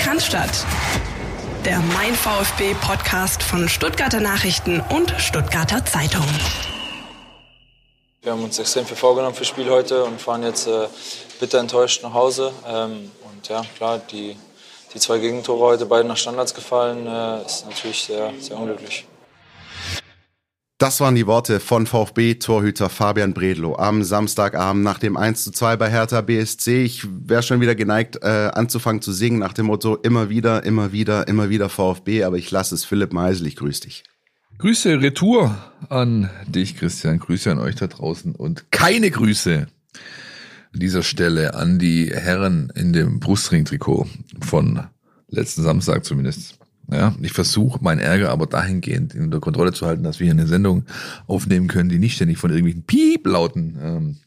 Cannstatt. Der Mein VfB-Podcast von Stuttgarter Nachrichten und Stuttgarter Zeitung. Wir haben uns extrem viel vorgenommen fürs Spiel heute und fahren jetzt bitter enttäuscht nach Hause. Und ja, klar, die 2 Gegentore heute beide nach Standards gefallen, ist natürlich sehr, sehr unglücklich. Das waren die Worte von VfB-Torhüter Fabian Bredlow am Samstagabend nach dem 1:2 bei Hertha BSC. Ich wäre schon wieder geneigt, anzufangen zu singen nach dem Motto immer wieder, immer wieder, immer wieder VfB, aber ich lasse es. Philipp Meisel, ich grüße dich. Grüße Retour an dich, Christian. Grüße an euch da draußen und keine Grüße an dieser Stelle an die Herren in dem Brustring-Trikot von letzten Samstag zumindest. Ja, ich versuche meinen Ärger aber dahingehend unter Kontrolle zu halten, dass wir hier eine Sendung aufnehmen können, die nicht ständig von irgendwelchen Piep-Lauten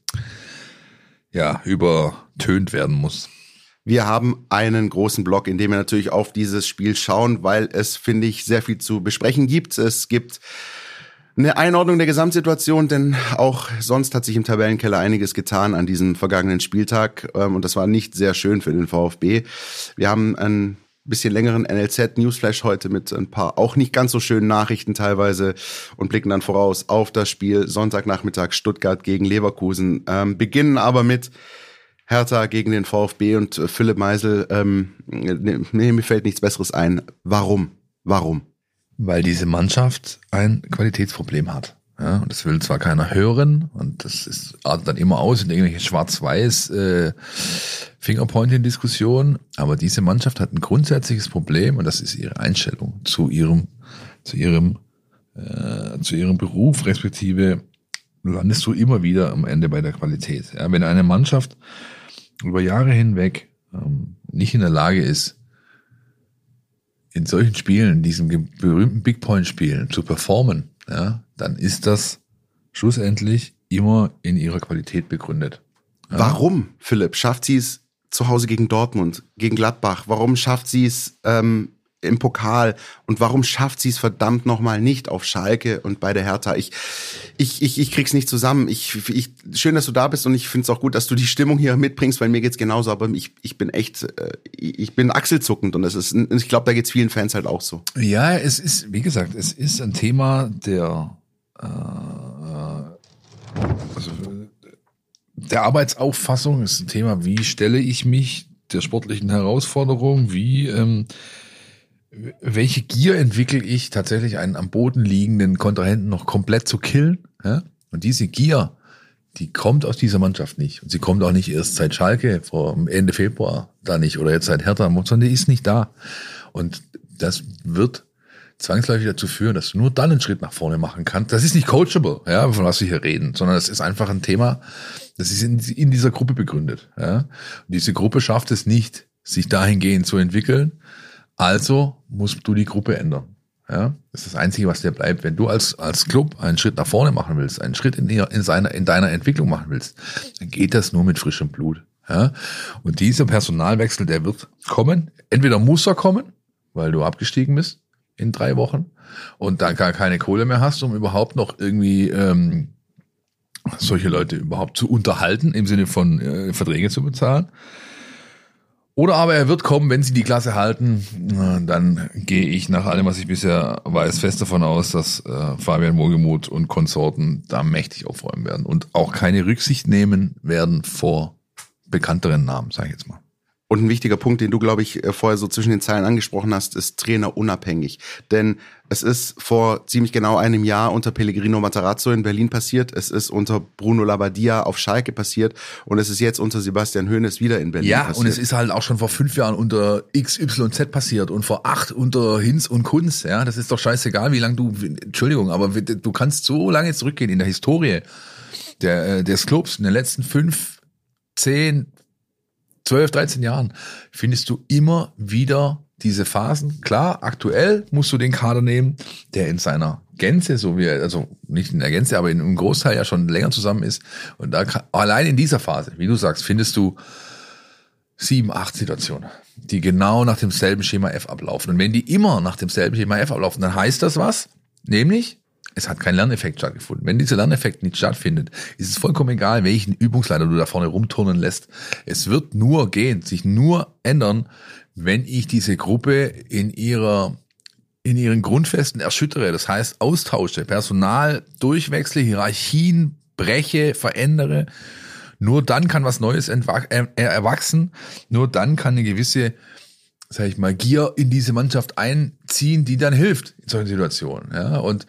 übertönt werden muss. Wir haben einen großen Block, in dem wir natürlich auf dieses Spiel schauen, weil es, finde ich, sehr viel zu besprechen gibt. Es gibt eine Einordnung der Gesamtsituation, denn auch sonst hat sich im Tabellenkeller einiges getan an diesem vergangenen Spieltag und das war nicht sehr schön für den VfB. Wir haben einen bisschen längeren NLZ-Newsflash heute mit ein paar auch nicht ganz so schönen Nachrichten teilweise und blicken dann voraus auf das Spiel Sonntagnachmittag Stuttgart gegen Leverkusen. Beginnen aber mit Hertha gegen den VfB und Philipp Meisel, mir fällt nichts Besseres ein. Warum? Weil diese Mannschaft ein Qualitätsproblem hat. Ja, und das will zwar keiner hören und das artet dann immer aus in irgendwelche schwarz-weiß Fingerpointing-Diskussionen, aber diese Mannschaft hat ein grundsätzliches Problem und das ist ihre Einstellung zu ihrem Beruf, respektive landest du immer wieder am Ende bei der Qualität. Ja, wenn eine Mannschaft über Jahre hinweg nicht in der Lage ist, in solchen Spielen, diesen berühmten Big-Point-Spielen zu performen, ja, dann ist das schlussendlich immer in ihrer Qualität begründet. Ja. Warum, Philipp, schafft sie es zu Hause gegen Dortmund, gegen Gladbach? Warum schafft sie es im Pokal? Und warum schafft sie es verdammt nochmal nicht auf Schalke und bei der Hertha? Ich krieg's nicht zusammen. Schön, dass du da bist und ich find's auch gut, dass du die Stimmung hier mitbringst, weil mir geht's genauso, aber ich bin achselzuckend und ich glaube, da geht's vielen Fans halt auch so. Ja, es ist, wie gesagt, es ist ein Thema der Arbeitsauffassung, es ist ein Thema, wie stelle ich mich der sportlichen Herausforderung, welche Gier entwickle ich, tatsächlich einen am Boden liegenden Kontrahenten noch komplett zu killen? Ja? Und diese Gier, die kommt aus dieser Mannschaft nicht. Und sie kommt auch nicht erst seit Schalke, vor Ende Februar, da nicht, oder jetzt seit Hertha, sondern die ist nicht da. Und das wird zwangsläufig dazu führen, dass du nur dann einen Schritt nach vorne machen kannst. Das ist nicht coachable, ja, von was wir hier reden, sondern das ist einfach ein Thema, das ist in dieser Gruppe begründet. Ja? Und diese Gruppe schafft es nicht, sich dahingehend zu entwickeln. Also musst du die Gruppe ändern. Ja, das ist das Einzige, was dir bleibt. Wenn du als Club einen Schritt nach vorne machen willst, einen Schritt in deiner Entwicklung machen willst, dann geht das nur mit frischem Blut. Ja, und dieser Personalwechsel, der wird kommen. Entweder muss er kommen, weil du abgestiegen bist in 3 Wochen und da gar keine Kohle mehr hast, um überhaupt noch irgendwie solche Leute überhaupt zu unterhalten, im Sinne von Verträge zu bezahlen. Oder aber er wird kommen, wenn sie die Klasse halten, dann gehe ich nach allem, was ich bisher weiß, fest davon aus, dass Fabian Wohlgemuth und Konsorten da mächtig aufräumen werden und auch keine Rücksicht nehmen werden vor bekannteren Namen, sage ich jetzt mal. Und ein wichtiger Punkt, den du, glaube ich, vorher so zwischen den Zeilen angesprochen hast, ist trainerunabhängig. Denn es ist vor ziemlich genau einem Jahr unter Pellegrino Matarazzo in Berlin passiert. Es ist unter Bruno Labbadia auf Schalke passiert. Und es ist jetzt unter Sebastian Hoeneß wieder in Berlin passiert. Ja, und es ist halt auch schon vor 5 Jahren unter XYZ passiert und vor 8 unter Hinz und Kunz. Ja, das ist doch scheißegal, wie lange aber du kannst so lange zurückgehen in der Historie des Clubs. In den letzten 5, 10, 12, 13 Jahren findest du immer wieder diese Phasen. Klar, aktuell musst du den Kader nehmen, der in seiner Gänze, also nicht in der Gänze, aber im Großteil ja schon länger zusammen ist. Und da allein in dieser Phase, wie du sagst, findest du 7, 8 Situationen, die genau nach demselben Schema F ablaufen. Und wenn die immer nach demselben Schema F ablaufen, dann heißt das was? Nämlich, es hat kein Lerneffekt stattgefunden. Wenn dieser Lerneffekt nicht stattfindet, ist es vollkommen egal, welchen Übungsleiter du da vorne rumturnen lässt. Es wird nur gehen, sich nur ändern, wenn ich diese Gruppe in ihren Grundfesten erschüttere, das heißt austausche, Personal durchwechsle, Hierarchien breche, verändere, nur dann kann was Neues erwachsen, nur dann kann eine gewisse, sag ich mal, Gier in diese Mannschaft einziehen, die dann hilft in solchen Situationen. Ja, und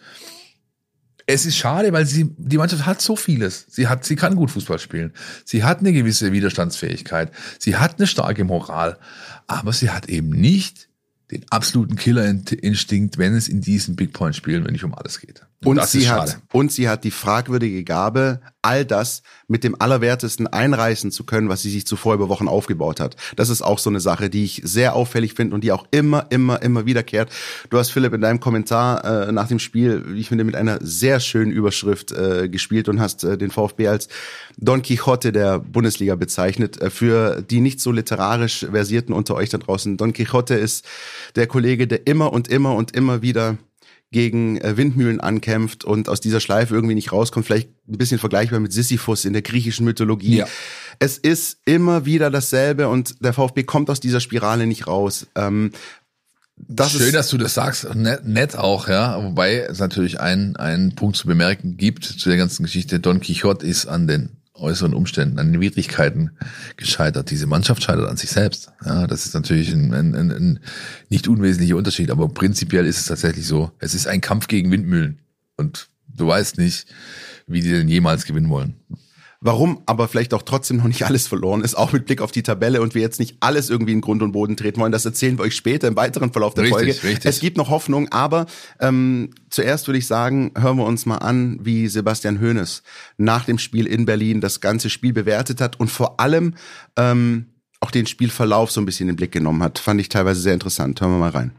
es ist schade, weil die Mannschaft hat so vieles. Sie kann gut Fußball spielen. Sie hat eine gewisse Widerstandsfähigkeit. Sie hat eine starke Moral. Aber sie hat eben nicht den absoluten Killerinstinkt, wenn es in diesen Big Point Spielen, wenn nicht um alles geht. Und sie hat die fragwürdige Gabe, all das mit dem Allerwertesten einreißen zu können, was sie sich zuvor über Wochen aufgebaut hat. Das ist auch so eine Sache, die ich sehr auffällig finde und die auch immer wiederkehrt. Du hast, Philipp, in deinem Kommentar nach dem Spiel, ich finde, mit einer sehr schönen Überschrift gespielt und hast den VfB als Don Quixote der Bundesliga bezeichnet. Für die nicht so literarisch Versierten unter euch da draußen, Don Quixote ist der Kollege, der immer wieder gegen Windmühlen ankämpft und aus dieser Schleife irgendwie nicht rauskommt. Vielleicht ein bisschen vergleichbar mit Sisyphus in der griechischen Mythologie. Ja. Es ist immer wieder dasselbe und der VfB kommt aus dieser Spirale nicht raus. Schön, dass du das sagst. Nett auch, ja. Wobei es natürlich einen Punkt zu bemerken gibt zu der ganzen Geschichte. Don Quixote ist an den äußeren Umständen, an den Widrigkeiten gescheitert. Diese Mannschaft scheitert an sich selbst. Ja, das ist natürlich ein nicht unwesentlicher Unterschied, aber prinzipiell ist es tatsächlich so. Es ist ein Kampf gegen Windmühlen und du weißt nicht, wie die denn jemals gewinnen wollen. Warum aber vielleicht auch trotzdem noch nicht alles verloren ist, auch mit Blick auf die Tabelle und wir jetzt nicht alles irgendwie in Grund und Boden treten wollen, das erzählen wir euch später im weiteren Verlauf der Folge. Richtig. Es gibt noch Hoffnung, aber zuerst würde ich sagen, hören wir uns mal an, wie Sebastian Hoeneß nach dem Spiel in Berlin das ganze Spiel bewertet hat und vor allem auch den Spielverlauf so ein bisschen in den Blick genommen hat. Fand ich teilweise sehr interessant. Hören wir mal rein.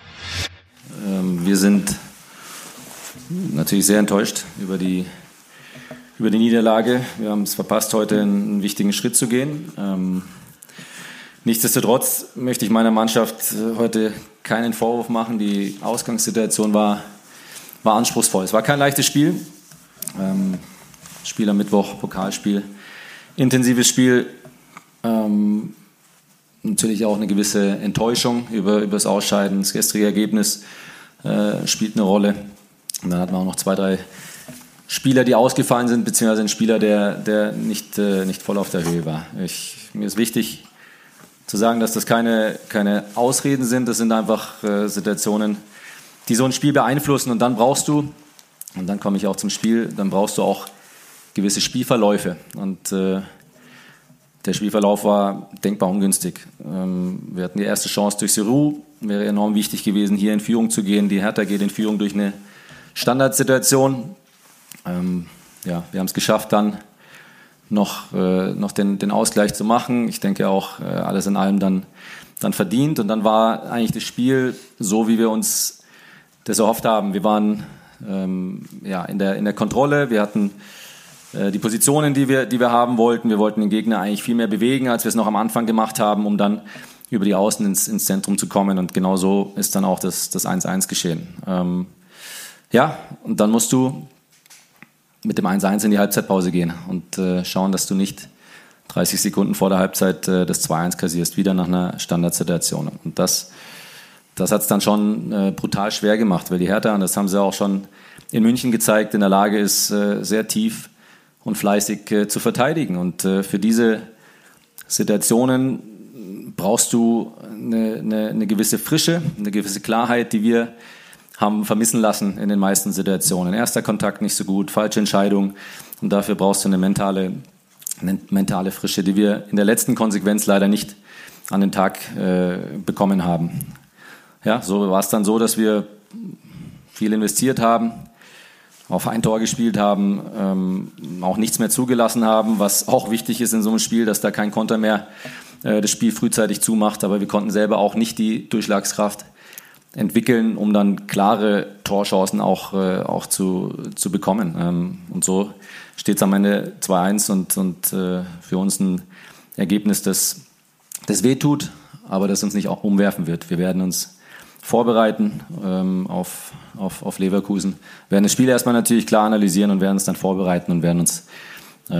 Wir sind natürlich sehr enttäuscht über die Niederlage. Wir haben es verpasst, heute einen wichtigen Schritt zu gehen. Nichtsdestotrotz möchte ich meiner Mannschaft heute keinen Vorwurf machen. Die Ausgangssituation war anspruchsvoll. Es war kein leichtes Spiel. Spiel am Mittwoch, Pokalspiel, intensives Spiel. Natürlich auch eine gewisse Enttäuschung über das Ausscheiden. Das gestrige Ergebnis spielt eine Rolle. Und dann hatten wir auch noch 2, 3 Spieler, die ausgefallen sind, beziehungsweise ein Spieler, der nicht voll auf der Höhe war. Mir ist wichtig zu sagen, dass das keine Ausreden sind, das sind einfach Situationen, die so ein Spiel beeinflussen und dann komme ich auch zum Spiel, dann brauchst du auch gewisse Spielverläufe und der Spielverlauf war denkbar ungünstig. Wir hatten die erste Chance durch Giroud, wäre enorm wichtig gewesen, hier in Führung zu gehen. Die Hertha geht in Führung durch eine Standardsituation. Wir haben es geschafft, dann noch den Ausgleich zu machen. Ich denke auch, alles in allem dann verdient. Und dann war eigentlich das Spiel so, wie wir uns das erhofft haben. Wir waren in der Kontrolle. Wir hatten die Positionen, die wir haben wollten. Wir wollten den Gegner eigentlich viel mehr bewegen, als wir es noch am Anfang gemacht haben, um dann über die Außen ins Zentrum zu kommen. Und genau so ist dann auch das 1-1 geschehen. Und dann musst du mit dem 1-1 in die Halbzeitpause gehen und schauen, dass du nicht 30 Sekunden vor der Halbzeit das 2-1 kassierst, wieder nach einer Standardsituation. Und das hat es dann schon brutal schwer gemacht, weil die Hertha, und das haben sie auch schon in München gezeigt, in der Lage ist, sehr tief und fleißig zu verteidigen. Und für diese Situationen brauchst du eine gewisse Frische, eine gewisse Klarheit, die wir haben vermissen lassen in den meisten Situationen. Erster Kontakt nicht so gut, falsche Entscheidung und dafür brauchst du eine mentale Frische, die wir in der letzten Konsequenz leider nicht an den Tag bekommen haben. Ja, so war es dann so, dass wir viel investiert haben, auf ein Tor gespielt haben, auch nichts mehr zugelassen haben, was auch wichtig ist in so einem Spiel, dass da kein Konter mehr das Spiel frühzeitig zumacht, aber wir konnten selber auch nicht die Durchschlagskraft entwickeln, um dann klare Torchancen auch zu bekommen. Und so steht es am Ende 2-1 und für uns ein Ergebnis, das wehtut, aber das uns nicht auch umwerfen wird. Wir werden uns vorbereiten auf Leverkusen, werden das Spiel erstmal natürlich klar analysieren und werden es dann vorbereiten und werden uns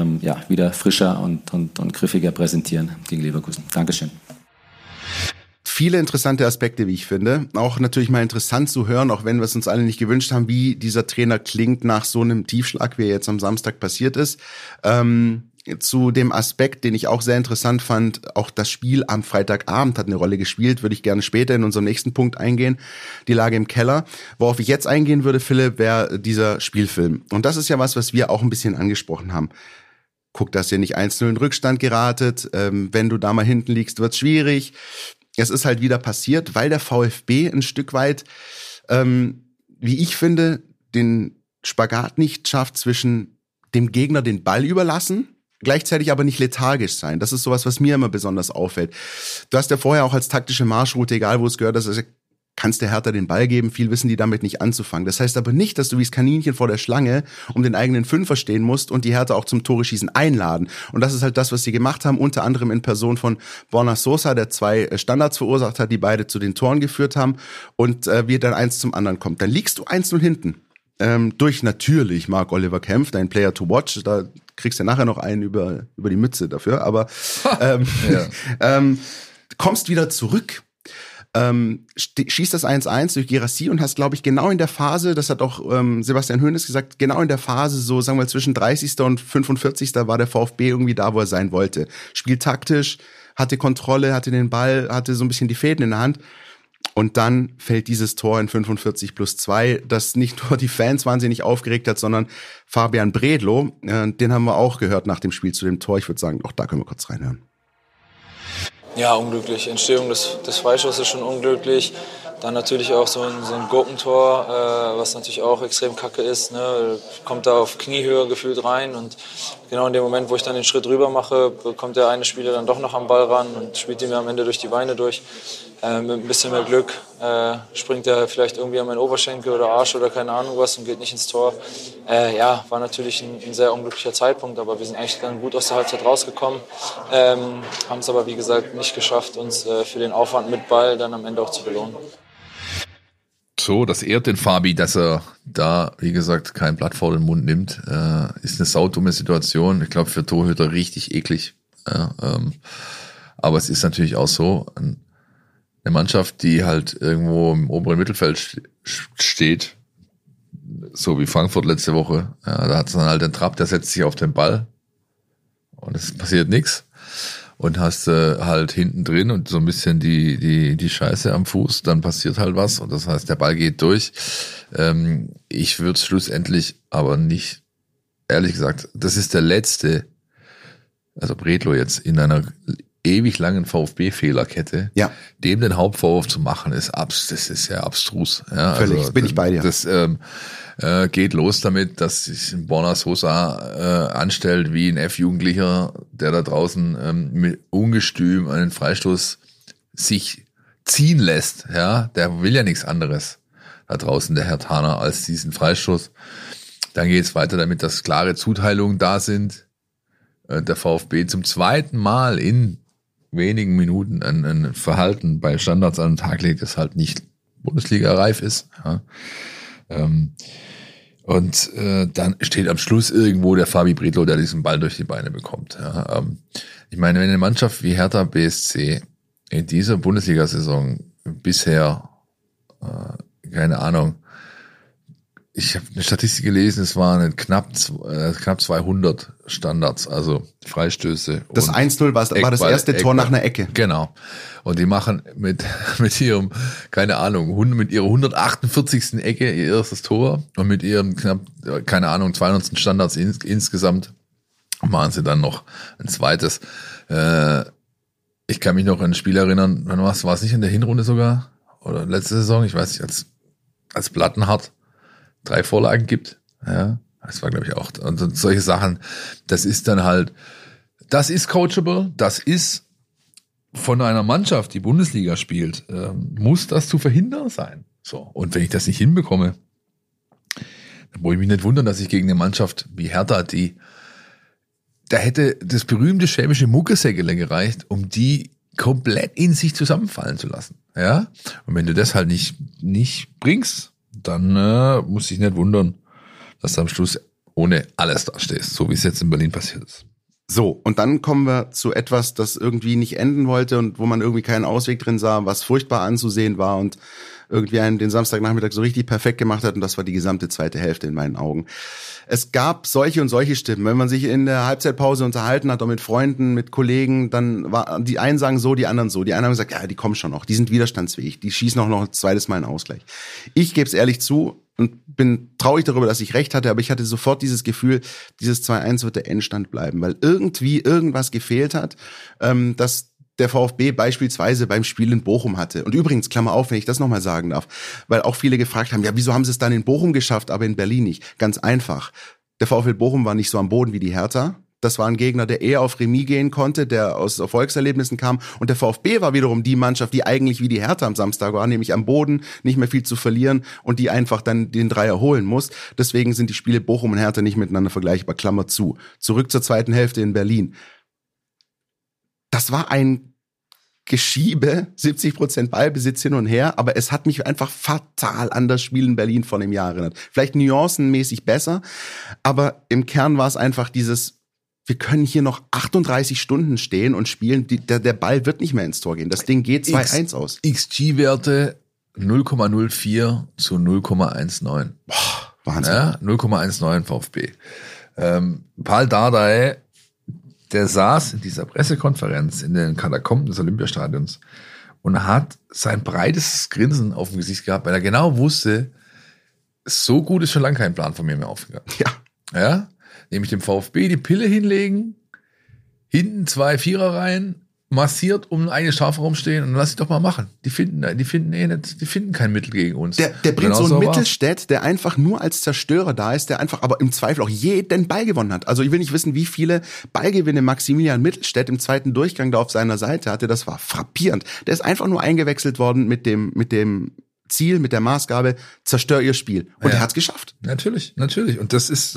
wieder frischer und griffiger präsentieren gegen Leverkusen. Dankeschön. viele interessante Aspekte, wie ich finde. Auch natürlich mal interessant zu hören, auch wenn wir es uns alle nicht gewünscht haben, wie dieser Trainer klingt nach so einem Tiefschlag, wie er jetzt am Samstag passiert ist. Zu dem Aspekt, den ich auch sehr interessant fand, auch das Spiel am Freitagabend hat eine Rolle gespielt, würde ich gerne später in unserem nächsten Punkt eingehen, die Lage im Keller. Worauf ich jetzt eingehen würde, Philipp, wäre dieser Spielfilm. Und das ist ja was wir auch ein bisschen angesprochen haben. Guck, dass ihr nicht 1-0 in Rückstand geratet, wenn du da mal hinten liegst, wird's schwierig. Es ist halt wieder passiert, weil der VfB ein Stück weit, wie ich finde, den Spagat nicht schafft zwischen dem Gegner den Ball überlassen, gleichzeitig aber nicht lethargisch sein. Das ist sowas, was mir immer besonders auffällt. Du hast ja vorher auch als taktische Marschroute, egal wo es gehört, kannst der Hertha den Ball geben, viel wissen die damit nicht anzufangen. Das heißt aber nicht, dass du wie das Kaninchen vor der Schlange um den eigenen Fünfer stehen musst und die Hertha auch zum Tore-Schießen einladen. Und das ist halt das, was sie gemacht haben, unter anderem in Person von Borna Sosa, der 2 Standards verursacht hat, die beide zu den Toren geführt haben und wie dann eins zum anderen kommt. Dann liegst du 1-0 hinten. Durch natürlich Marc-Oliver Kempf, dein Player to watch, da kriegst du nachher noch einen über die Mütze dafür, aber kommst wieder zurück, schießt das 1-1 durch Guirassy und hast, glaube ich, genau in der Phase, das hat auch Sebastian Hoeneß gesagt, genau in der Phase, so sagen wir zwischen 30. und 45. war der VfB irgendwie da, wo er sein wollte. Spielt taktisch, hatte Kontrolle, hatte den Ball, hatte so ein bisschen die Fäden in der Hand. Und dann fällt dieses Tor in 45+2, das nicht nur die Fans wahnsinnig aufgeregt hat, sondern Fabian Bredlow, den haben wir auch gehört nach dem Spiel zu dem Tor. Ich würde sagen, auch da können wir kurz reinhören. Ja, unglücklich. Entstehung des Freischusses ist schon unglücklich. Dann natürlich auch so ein Gurkentor, was natürlich auch extrem kacke ist. Ne? Kommt da auf Kniehöhe gefühlt rein und genau in dem Moment, wo ich dann den Schritt rüber mache, kommt der eine Spieler dann doch noch am Ball ran und spielt ihn mir am Ende durch die Beine durch. Mit ein bisschen mehr Glück springt er vielleicht irgendwie an meinen Oberschenkel oder Arsch oder keine Ahnung was und geht nicht ins Tor. Ja, war natürlich ein sehr unglücklicher Zeitpunkt, aber wir sind eigentlich dann gut aus der Halbzeit rausgekommen. Haben es aber, wie gesagt, nicht geschafft, uns für den Aufwand mit Ball dann am Ende auch zu belohnen. So, das ehrt den Fabi, dass er da, wie gesagt, kein Blatt vor den Mund nimmt. Ist eine saudumme Situation. Ich glaube, für Torhüter richtig eklig. Aber es ist natürlich auch so, eine Mannschaft, die halt irgendwo im oberen Mittelfeld steht, so wie Frankfurt letzte Woche, da hat es dann halt den Trapp, der setzt sich auf den Ball und es passiert nichts. Und hast halt hinten drin und so ein bisschen die Scheiße am Fuß, dann passiert halt was und das heißt, der Ball geht durch. Ich würde es schlussendlich aber nicht, ehrlich gesagt, das ist der letzte, also Bredlow jetzt in einer ewig langen VfB-Fehlerkette, dem den Hauptvorwurf zu machen, das ist ja abstrus. Ja, völlig, also, bin ich bei dir. Das geht los damit, dass sich Borna Sosa anstellt wie ein F-Jugendlicher, der da draußen mit ungestüm einen Freistoß sich ziehen lässt. Ja, der will ja nichts anderes da draußen, der Herr Thaner, als diesen Freistoß. Dann geht es weiter damit, dass klare Zuteilungen da sind. Der VfB zum zweiten Mal in wenigen Minuten ein Verhalten bei Standards an den Tag legt, das halt nicht Bundesliga-reif ist. Ja. Und dann steht am Schluss irgendwo der Fabi Bredlow, der diesen Ball durch die Beine bekommt. Ja. Ich meine, wenn eine Mannschaft wie Hertha BSC in dieser Bundesliga-Saison bisher, keine Ahnung, ich habe eine Statistik gelesen, es waren knapp 200 Standards, also Freistöße. Das 1-0 war das erste Tor nach einer Ecke. Genau. Und die machen mit ihrem, keine Ahnung, mit ihrer 148. Ecke ihr erstes Tor und mit ihrem knapp, keine Ahnung, 200. Standards insgesamt machen sie dann noch ein zweites. Ich kann mich noch an ein Spiel erinnern, war es nicht in der Hinrunde sogar? Oder letzte Saison, ich weiß nicht, als Plattenhardt 3 Vorlagen gibt. Ja, das war, glaube ich, auch. Und solche Sachen, das ist dann halt, das ist coachable, das ist von einer Mannschaft, die Bundesliga spielt, muss das zu verhindern sein. So. Und wenn ich das nicht hinbekomme, dann muss ich mich nicht wundern, dass ich gegen eine Mannschaft wie Hertha, da hätte das berühmte schwäbische Muckesäckele gereicht, um die komplett in sich zusammenfallen zu lassen. Ja? Und wenn du das halt nicht bringst, dann muss ich nicht wundern, dass du am Schluss ohne alles dastehst, so wie es jetzt in Berlin passiert ist. So, und dann kommen wir zu etwas, das irgendwie nicht enden wollte und wo man irgendwie keinen Ausweg drin sah, was furchtbar anzusehen war und irgendwie einen den Samstagnachmittag so richtig perfekt gemacht hat, und das war die gesamte zweite Hälfte in meinen Augen. Es gab solche und solche Stimmen. Wenn man sich in der Halbzeitpause unterhalten hat, auch mit Freunden, mit Kollegen, dann war die einen sagen so, die anderen so. Die einen haben gesagt, ja, die kommen schon noch, die sind widerstandsfähig, die schießen auch noch ein zweites Mal einen Ausgleich. Ich gebe es ehrlich zu und bin traurig darüber, dass ich recht hatte, aber ich hatte sofort dieses Gefühl, dieses 2-1 wird der Endstand bleiben, weil irgendwie irgendwas gefehlt hat, dass der VfB beispielsweise beim Spiel in Bochum hatte. Und übrigens, Klammer auf, wenn ich das nochmal sagen darf, weil auch viele gefragt haben, ja, wieso haben sie es dann in Bochum geschafft, aber in Berlin nicht? Ganz einfach. Der VfL Bochum war nicht so am Boden wie die Hertha. Das war ein Gegner, der eher auf Remis gehen konnte, der aus Erfolgserlebnissen kam. Und der VfB war wiederum die Mannschaft, die eigentlich wie die Hertha am Samstag war, nämlich am Boden, nicht mehr viel zu verlieren und die einfach dann den Dreier holen muss. Deswegen sind die Spiele Bochum und Hertha nicht miteinander vergleichbar. Klammer zu. Zurück zur zweiten Hälfte in Berlin. Das war ein Geschiebe, 70% Ballbesitz hin und her, aber es hat mich einfach fatal an das Spiel in Berlin vor einem Jahr erinnert. Vielleicht nuancenmäßig besser, aber im Kern war es einfach dieses, wir können hier noch 38 Stunden stehen und spielen, der Ball wird nicht mehr ins Tor gehen. Das Ding geht 2-1 aus. XG-Werte 0,04 zu 0,19. Boah, Wahnsinn. Ja, 0,19 VfB. Paul Dardai, der saß in dieser Pressekonferenz in den Katakomben des Olympiastadions und hat sein breites Grinsen auf dem Gesicht gehabt, weil er genau wusste, so gut ist schon lange kein Plan von mir mehr aufgegangen. Ja? Nämlich dem VfB die Pille hinlegen, hinten 2 Viererreihen, massiert um eine Strafraum stehen und lass sie doch mal machen. Die finden kein Mittel gegen uns. Der bringt so einen Mittelstädt, der einfach nur als Zerstörer da ist, der einfach aber im Zweifel auch jeden Ball gewonnen hat. Also ich will nicht wissen, wie viele Ballgewinne Maximilian Mittelstädt im zweiten Durchgang da auf seiner Seite hatte. Das war frappierend. Der ist einfach nur eingewechselt worden mit dem Ziel, mit der Maßgabe, zerstör ihr Spiel. Und er hat's geschafft. Natürlich. Und das ist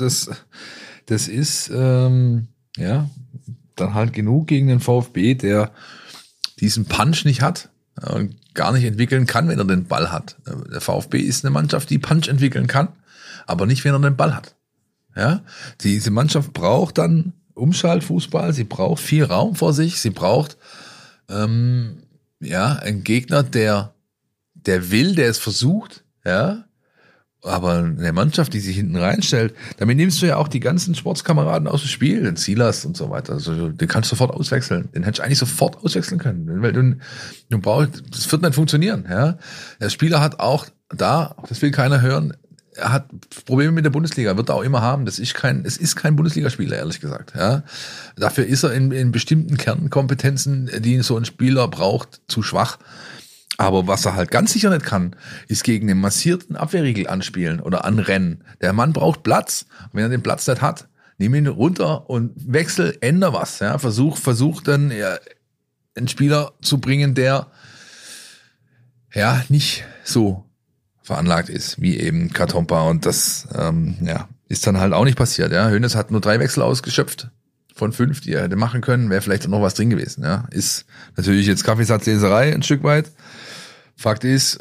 dann halt genug gegen den VfB, der diesen Punch nicht hat und gar nicht entwickeln kann, wenn er den Ball hat. Der VfB ist eine Mannschaft, die Punch entwickeln kann, aber nicht, wenn er den Ball hat. Ja, diese Mannschaft braucht dann Umschaltfußball, sie braucht viel Raum vor sich, sie braucht einen Gegner, der will, der es versucht, ja. Aber eine Mannschaft, die sich hinten reinstellt, damit nimmst du ja auch die ganzen Sportskameraden aus dem Spiel, den Silas und so weiter. Also den kannst du sofort auswechseln. Den hättest du eigentlich sofort auswechseln können. Weil du brauchst, das wird nicht funktionieren. Ja? Der Spieler hat auch da, das will keiner hören, er hat Probleme mit der Bundesliga, wird er auch immer haben. Es ist kein Bundesligaspieler, ehrlich gesagt. Ja? Dafür ist er in bestimmten Kernkompetenzen, die so ein Spieler braucht, zu schwach. Aber was er halt ganz sicher nicht kann, ist gegen den massierten Abwehrriegel anspielen oder anrennen. Der Mann braucht Platz. Und wenn er den Platz nicht hat, nimm ihn runter und änder was. Ja? Versuch dann einen Spieler zu bringen, der nicht so veranlagt ist wie eben Katompa. Und das ist dann halt auch nicht passiert. Ja? Hoeneß hat nur 3 Wechsel ausgeschöpft von 5, die er hätte machen können. Wäre vielleicht noch was drin gewesen. Ja? Ist natürlich jetzt Kaffeesatzleserei ein Stück weit. Fakt ist,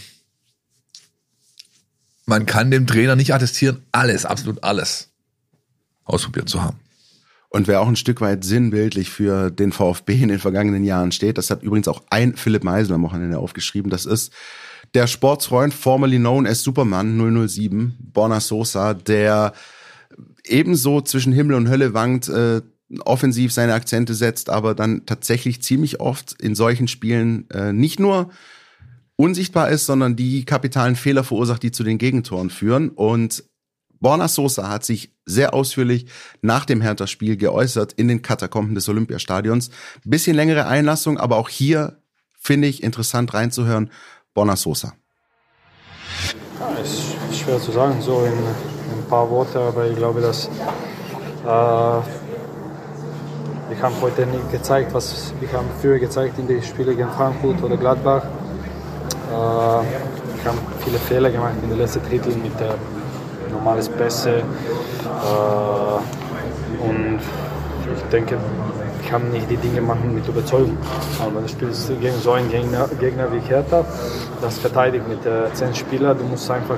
man kann dem Trainer nicht attestieren, absolut alles ausprobiert zu haben. Und wer auch ein Stück weit sinnbildlich für den VfB in den vergangenen Jahren steht, das hat übrigens auch ein Philipp Meisel am Wochenende aufgeschrieben, das ist der Sportsfreund, formerly known as Superman 007, Borna Sosa, der ebenso zwischen Himmel und Hölle wankt, offensiv seine Akzente setzt, aber dann tatsächlich ziemlich oft in solchen Spielen nicht nur unsichtbar ist, sondern die kapitalen Fehler verursacht, die zu den Gegentoren führen. Und Borna Sosa hat sich sehr ausführlich nach dem Hertha-Spiel geäußert in den Katakomben des Olympiastadions. Bisschen längere Einlassung, aber auch hier finde ich interessant reinzuhören. Borna Sosa. Ja, ist schwer zu sagen, so in ein paar Worte, aber ich glaube, dass wir haben heute nicht gezeigt, was wir haben früher gezeigt in den Spielen gegen Frankfurt oder Gladbach. Wir haben viele Fehler gemacht in den letzten Drittel mit der normalen Pässe. Und ich denke, ich kann nicht die Dinge machen mit Überzeugung. Aber wenn du spielst gegen so einen Gegner wie Hertha, das verteidigt mit 10 Spielern, du musst einfach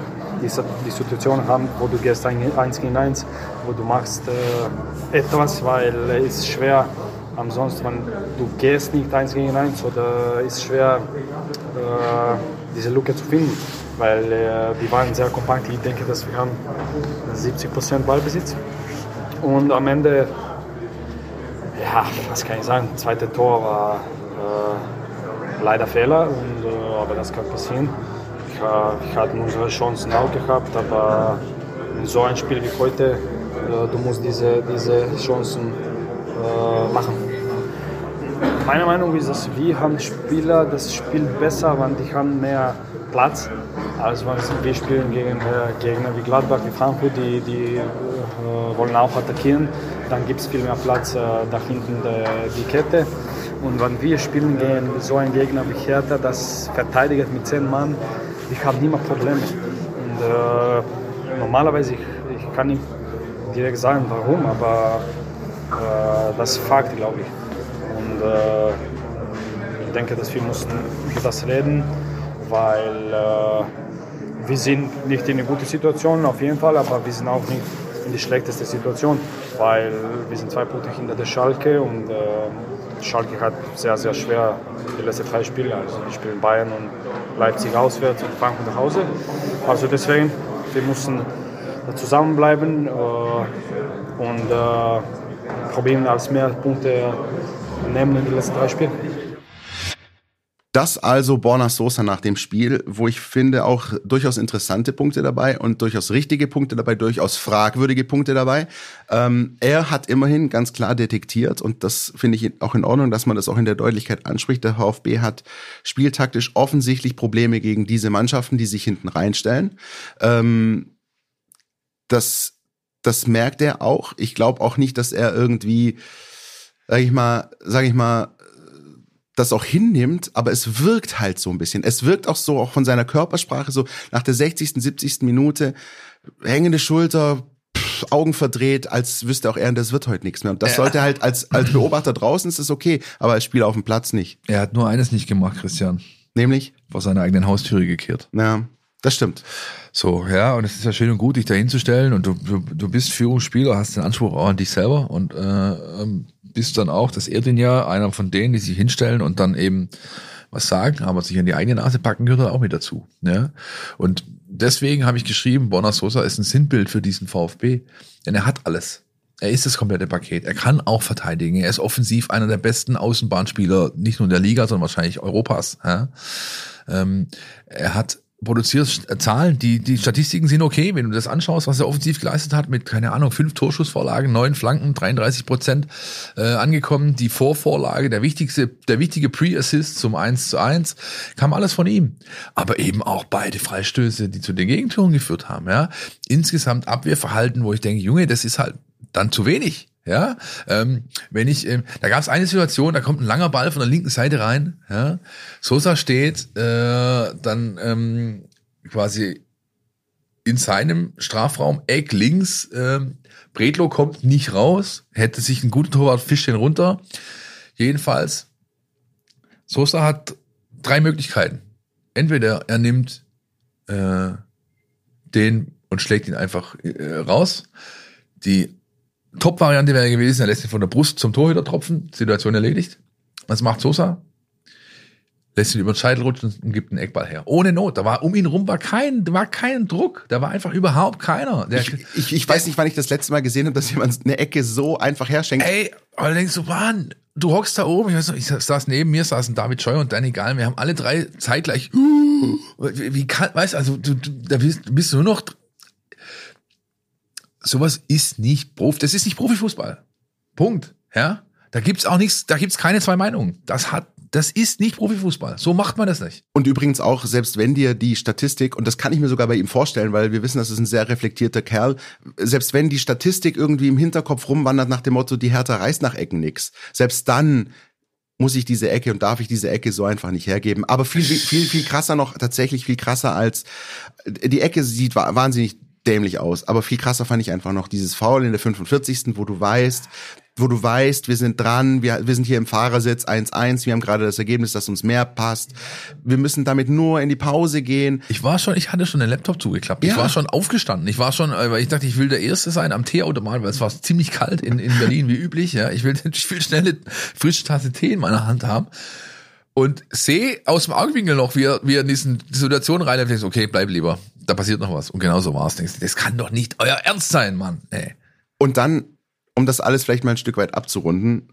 die Situation haben, wo du gehst 1 gegen 1, wo du machst etwas, weil es ist schwer, ansonsten, wenn du gehst nicht 1 gegen 1, oder ist es schwer, diese Lücke zu finden, weil wir waren sehr kompakt. Ich denke, dass wir haben 70% Ballbesitz und am Ende, ja, was kann ich sagen, das zweite Tor war leider Fehler, aber das kann passieren. Ich hatte unsere Chancen auch gehabt, aber in so ein Spiel wie heute, du musst diese Chancen machen. Meine Meinung ist, dass wir haben Spieler, das spielt besser, wenn die haben mehr Platz, als wenn wir spielen gegen Gegner wie Gladbach, wie Frankfurt, die wollen auch attackieren. Dann gibt es viel mehr Platz da hinten die Kette. Und wenn wir spielen gegen so einen Gegner wie Hertha, das verteidigt mit 10 Mann, ich habe immer Probleme. Und normalerweise, ich kann nicht direkt sagen, warum, aber das ist Fakt, glaube ich. Und ich denke, dass wir mussten über das reden, weil wir sind nicht in einer guten Situation, auf jeden Fall, aber wir sind auch nicht in die schlechteste Situation, weil wir sind 2 Punkte hinter der Schalke und Schalke hat sehr, sehr schwer die letzten 3 Spiele. Also wir spielen Bayern und Leipzig auswärts und Frankfurt nach Hause. Also deswegen, wir müssen zusammenbleiben und probieren, als mehr Punkte nehmen in die letzten 3 Spiele. Das also Borna Sosa nach dem Spiel, wo ich finde auch durchaus interessante Punkte dabei und durchaus richtige Punkte dabei, durchaus fragwürdige Punkte dabei. Er hat immerhin ganz klar detektiert und das finde ich auch in Ordnung, dass man das auch in der Deutlichkeit anspricht. Der VfB hat spieltaktisch offensichtlich Probleme gegen diese Mannschaften, die sich hinten reinstellen. Das merkt er auch. Ich glaube auch nicht, dass er irgendwie, sag ich mal, das auch hinnimmt, aber es wirkt halt so ein bisschen. Es wirkt auch so, auch von seiner Körpersprache, so nach der 60., 70. Minute, hängende Schulter, Augen verdreht, als wüsste auch er, das wird heute nichts mehr. Und das sollte halt als Beobachter draußen ist es okay, aber als Spieler auf dem Platz nicht. Er hat nur eines nicht gemacht, Christian. Nämlich? Vor seiner eigenen Haustüre gekehrt. Ja, das stimmt. So, ja, und es ist ja schön und gut, dich da hinzustellen und du bist Führungsspieler, hast den Anspruch auch an dich selber und bist dann auch, das ehrt ihn ja, einer von denen, die sich hinstellen und dann eben was sagen, aber sich an die eigene Nase packen, gehört auch mit dazu. Ja? Und deswegen habe ich geschrieben, Borna Sosa ist ein Sinnbild für diesen VfB, denn er hat alles. Er ist das komplette Paket. Er kann auch verteidigen. Er ist offensiv einer der besten Außenbahnspieler, nicht nur der Liga, sondern wahrscheinlich Europas. Ja? Er hat produziert Zahlen, die Statistiken sind okay, wenn du das anschaust, was er offensiv geleistet hat, mit, keine Ahnung, 5 Torschussvorlagen, 9 Flanken, 33% angekommen, die Vorvorlage, der wichtige Pre-Assist zum 1:1, kam alles von ihm. Aber eben auch beide Freistöße, die zu den Gegentoren geführt haben, ja. Insgesamt Abwehrverhalten, wo ich denke, Junge, das ist halt dann zu wenig. Ja, da gab es eine Situation, da kommt ein langer Ball von der linken Seite rein, ja, Sosa steht dann quasi in seinem Strafraum, Eck links, Bredlo kommt nicht raus, hätte sich ein guter Torwart, fischt den runter, jedenfalls, Sosa hat 3 Möglichkeiten, entweder er nimmt den und schlägt ihn einfach raus, die Top-Variante wäre gewesen, er lässt ihn von der Brust zum Torhüter tropfen, Situation erledigt. Was macht Sosa? Lässt ihn über den Scheitel rutschen und gibt einen Eckball her. Ohne Not. Da war um ihn rum kein Druck. Da war einfach überhaupt keiner. Ich weiß nicht, wann ich das letzte Mal gesehen habe, dass jemand eine Ecke so einfach herschenkt. Ey, aber du denkst so, Mann, du hockst da oben. Ich saß neben mir, saßen David Scheuer und Danny Gahlen. Wir haben alle 3 zeitgleich. Wie kann, weißt also, du bist nur noch. Sowas ist nicht das ist nicht Profifußball. Punkt. Ja? Da gibt's auch nichts, da gibt's keine 2 Meinungen. Das ist nicht Profifußball. So macht man das nicht. Und übrigens auch, selbst wenn dir die Statistik, und das kann ich mir sogar bei ihm vorstellen, weil wir wissen, das ist ein sehr reflektierter Kerl, selbst wenn die Statistik irgendwie im Hinterkopf rumwandert nach dem Motto, die Hertha reißt nach Ecken nix, selbst dann muss ich diese Ecke und darf ich diese Ecke so einfach nicht hergeben. Aber viel krasser noch, tatsächlich viel krasser als, die Ecke sieht wahnsinnig dämlich aus. Aber viel krasser fand ich einfach noch dieses Foul in der 45., wo du weißt, wo du weißt, wir sind dran, wir sind hier im Fahrersitz 1-1, wir haben gerade das Ergebnis, das uns mehr passt. Wir müssen damit nur in die Pause gehen. Ich hatte schon den Laptop zugeklappt. Ich war schon aufgestanden. Weil ich dachte, ich will der Erste sein am Teeautomat, weil es war ziemlich kalt in Berlin, wie üblich. Ja, ich will schnell eine frische Tasse Tee in meiner Hand haben. Und sehe aus dem Augenwinkel noch, wie er in diese Situation rein und denkst, okay, bleib lieber, da passiert noch was. Und genau so war es. Das kann doch nicht euer Ernst sein, Mann. Nee. Und dann, um das alles vielleicht mal ein Stück weit abzurunden,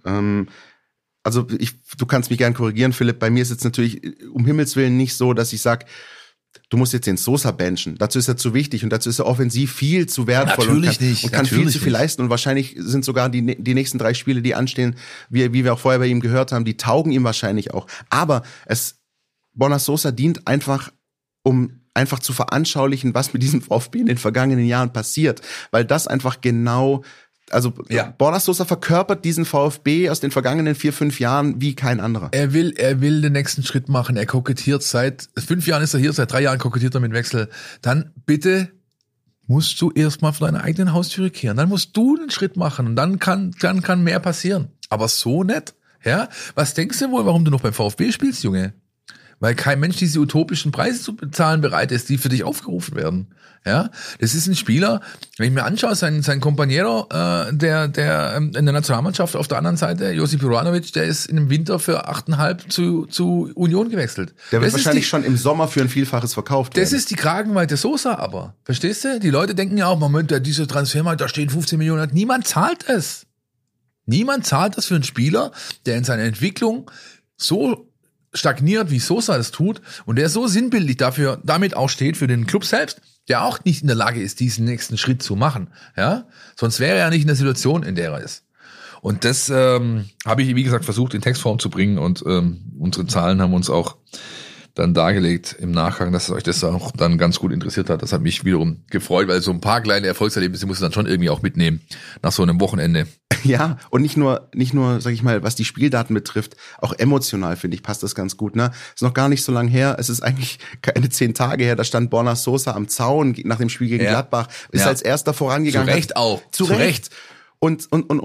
du kannst mich gern korrigieren, Philipp, bei mir ist jetzt natürlich um Himmels Willen nicht so, dass ich sag, du musst jetzt den Sosa benchen. Dazu ist er zu wichtig und dazu ist er offensiv viel zu wertvoll und kann viel zu viel leisten. Und wahrscheinlich sind sogar die nächsten 3 Spiele, die anstehen, wie wir auch vorher bei ihm gehört haben, die taugen ihm wahrscheinlich auch. Aber Borna Sosa dient einfach, um einfach zu veranschaulichen, was mit diesem VfB in den vergangenen Jahren passiert. Weil das einfach genau... Also Borna Sosa verkörpert diesen VfB aus den vergangenen 4-5 Jahren wie kein anderer. Er will den nächsten Schritt machen. Er kokettiert seit 5 Jahren ist er hier, seit 3 Jahren kokettiert er mit Wechsel. Dann bitte musst du erstmal vor deiner eigenen Haustüre kehren. Dann musst du einen Schritt machen und dann kann mehr passieren. Aber so nicht. Ja? Was denkst du wohl, warum du noch beim VfB spielst, Junge? Weil kein Mensch diese utopischen Preise zu bezahlen bereit ist, die für dich aufgerufen werden. Ja, das ist ein Spieler, wenn ich mir anschaue, sein Compañero, der in der Nationalmannschaft auf der anderen Seite, Josip Juranovic, der ist in dem Winter für 8,5 zu Union gewechselt. Der wird wahrscheinlich schon im Sommer für ein Vielfaches verkauft werden. Das ist die Kragenweite Sosa aber. Verstehst du? Die Leute denken ja auch, Moment, dieser Transfermarkt, da stehen 15 Millionen. Niemand zahlt es. Niemand zahlt das für einen Spieler, der in seiner Entwicklung so stagniert, wie Sosa das tut und der so sinnbildlich damit auch steht für den Club selbst, der auch nicht in der Lage ist, diesen nächsten Schritt zu machen. Ja, sonst wäre er ja nicht in der Situation, in der er ist. Und das habe ich, wie gesagt, versucht in Textform zu bringen und unsere Zahlen haben uns auch dann dargelegt im Nachgang, dass euch das auch dann ganz gut interessiert hat. Das hat mich wiederum gefreut, weil so ein paar kleine Erfolgserlebnisse musst du dann schon irgendwie auch mitnehmen nach so einem Wochenende. Ja, und nicht nur, sag ich mal, was die Spieldaten betrifft, auch emotional, finde ich, passt das ganz gut, ne? Ist noch gar nicht so lang her, es ist eigentlich keine 10 Tage her, da stand Borna Sosa am Zaun nach dem Spiel gegen Gladbach, ist als erster vorangegangen. Zu Recht auch. Zu Recht. Und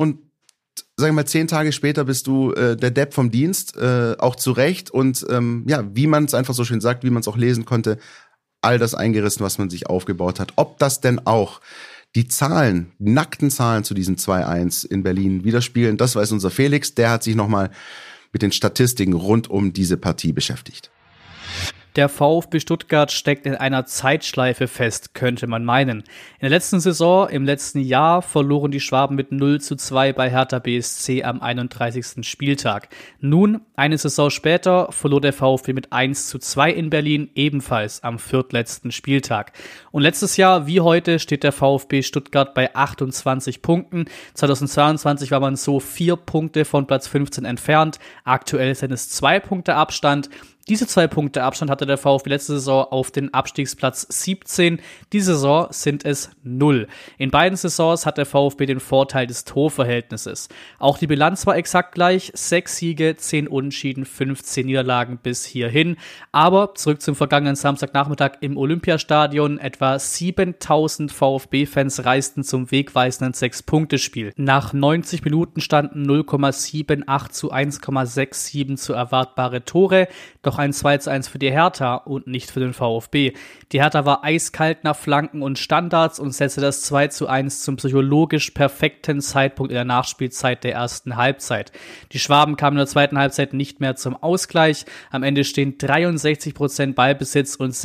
sag ich mal, 10 Tage später bist du der Depp vom Dienst, auch zu Recht und wie man es einfach so schön sagt, wie man es auch lesen konnte, all das eingerissen, was man sich aufgebaut hat. Ob das denn auch die Zahlen, die nackten Zahlen zu diesem 2-1 in Berlin widerspiegeln, das weiß unser Felix, der hat sich nochmal mit den Statistiken rund um diese Partie beschäftigt. Der VfB Stuttgart steckt in einer Zeitschleife fest, könnte man meinen. In der letzten Saison, im letzten Jahr, verloren die Schwaben mit 0:2 bei Hertha BSC am 31. Spieltag. Nun, eine Saison später, verlor der VfB mit 1:2 in Berlin, ebenfalls am viertletzten Spieltag. Und letztes Jahr, wie heute, steht der VfB Stuttgart bei 28 Punkten. 2022 war man so 4 Punkte von Platz 15 entfernt. Aktuell sind es 2 Punkte Abstand. Diese 2 Punkte Abstand hatte der VfB letzte Saison auf den Abstiegsplatz 17. Diese Saison sind es 0. In beiden Saisons hat der VfB den Vorteil des Torverhältnisses. Auch die Bilanz war exakt gleich. 6 Siege, 10 Unentschieden, 15 Niederlagen bis hierhin. Aber zurück zum vergangenen Samstagnachmittag im Olympiastadion. Etwa 7000 VfB-Fans reisten zum wegweisenden 6-Punkte-Spiel. Nach 90 Minuten standen 0,78 zu 1,67 zu erwartbare Tore. Doch ein 2:1 für die Hertha und nicht für den VfB. Die Hertha war eiskalt nach Flanken und Standards und setzte das 2:1 zum psychologisch perfekten Zeitpunkt in der Nachspielzeit der ersten Halbzeit. Die Schwaben kamen in der zweiten Halbzeit nicht mehr zum Ausgleich. Am Ende stehen 63% Ballbesitz und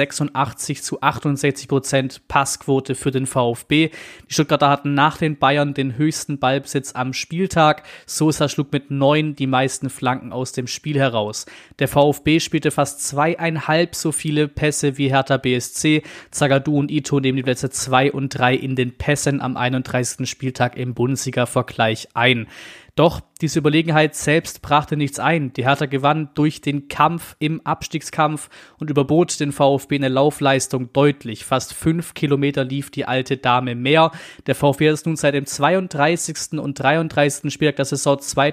86:68% Passquote für den VfB. Die Stuttgarter hatten nach den Bayern den höchsten Ballbesitz am Spieltag. Sosa schlug mit 9 die meisten Flanken aus dem Spiel heraus. Der VfB spielte fast 2,5 so viele Pässe wie Hertha BSC. Zagadou und Ito nehmen die Plätze 2 und 3 in den Pässen am 31. Spieltag im Bundesliga-Vergleich ein. Doch diese Überlegenheit selbst brachte nichts ein. Die Hertha gewann durch den Kampf im Abstiegskampf und überbot den VfB in der Laufleistung deutlich. Fast 5 Kilometer lief die alte Dame mehr. Der VfB hat es nun seit dem 32. und 33. Spieltag der Saison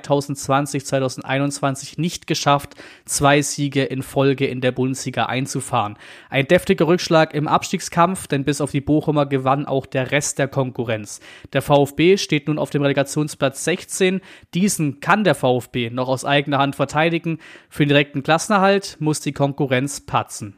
2020/2021 nicht geschafft, 2 Siege in Folge in der Bundesliga einzufahren. Ein deftiger Rückschlag im Abstiegskampf, denn bis auf die Bochumer gewann auch der Rest der Konkurrenz. Der VfB steht nun auf dem Relegationsplatz 16. Diesen kann der VfB noch aus eigener Hand verteidigen. Für den direkten Klassenerhalt muss die Konkurrenz patzen.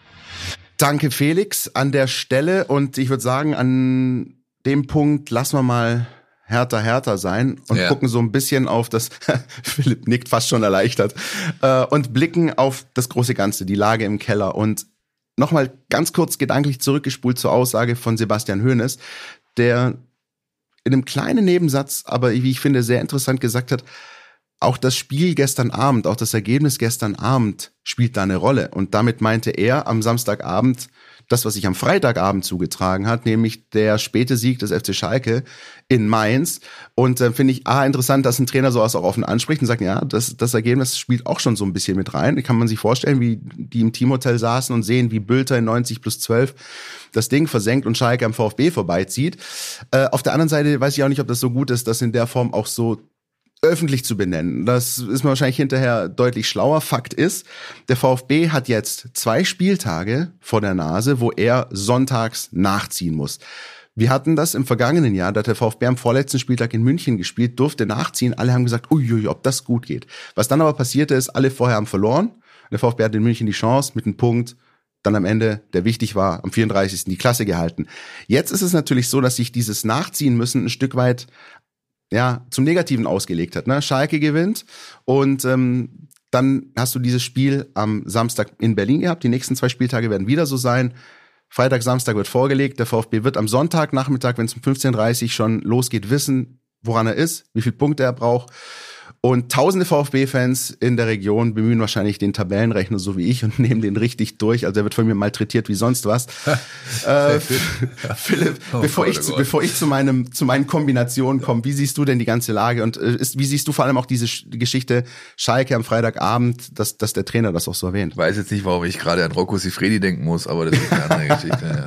Danke, Felix, an der Stelle. Und ich würde sagen, an dem Punkt lassen wir mal Hertha sein und gucken so ein bisschen auf das, Philipp nickt fast schon erleichtert, und blicken auf das große Ganze, die Lage im Keller. Und nochmal ganz kurz gedanklich zurückgespult zur Aussage von Sebastian Hoeneß, der in einem kleinen Nebensatz, aber wie ich finde, sehr interessant gesagt hat, auch das Spiel gestern Abend, auch das Ergebnis gestern Abend spielt da eine Rolle. Und damit meinte er am Samstagabend das, was sich am Freitagabend zugetragen hat, nämlich der späte Sieg des FC Schalke in Mainz. Und finde ich interessant, dass ein Trainer sowas auch offen anspricht und sagt, ja, das Ergebnis spielt auch schon so ein bisschen mit rein. Kann man sich vorstellen, wie die im Teamhotel saßen und sehen, wie Bülter in 90+12 das Ding versenkt und Schalke am VfB vorbeizieht. Auf der anderen Seite weiß ich auch nicht, ob das so gut ist, das in der Form auch so öffentlich zu benennen. Das ist man wahrscheinlich hinterher deutlich schlauer. Fakt ist, der VfB hat jetzt 2 Spieltage vor der Nase, wo er sonntags nachziehen muss. Wir hatten das im vergangenen Jahr, da hat der VfB am vorletzten Spieltag in München gespielt, durfte nachziehen. Alle haben gesagt, uiui, ob das gut geht. Was dann aber passierte ist, alle vorher haben verloren. Der VfB hat in München die Chance mit einem Punkt, dann am Ende, der wichtig war, am 34. die Klasse gehalten. Jetzt ist es natürlich so, dass sich dieses Nachziehen müssen ein Stück weit zum Negativen ausgelegt hat. Ne? Schalke gewinnt und dann hast du dieses Spiel am Samstag in Berlin gehabt. Die nächsten 2 Spieltage werden wieder so sein. Freitag, Samstag wird vorgelegt. Der VfB wird am Sonntagnachmittag, wenn es um 15:30 Uhr schon losgeht, wissen, woran er ist, wie viele Punkte er braucht. Und tausende VfB-Fans in der Region bemühen wahrscheinlich den Tabellenrechner so wie ich und nehmen den richtig durch. Also er wird von mir malträtiert wie sonst was. Philipp, bevor ich zu meinen Kombinationen komme, wie siehst du denn die ganze Lage? Und wie siehst du vor allem auch diese Geschichte Schalke am Freitagabend, dass der Trainer das auch so erwähnt? Ich weiß jetzt nicht, warum ich gerade an Rocco Siffredi denken muss, aber das ist eine andere Geschichte.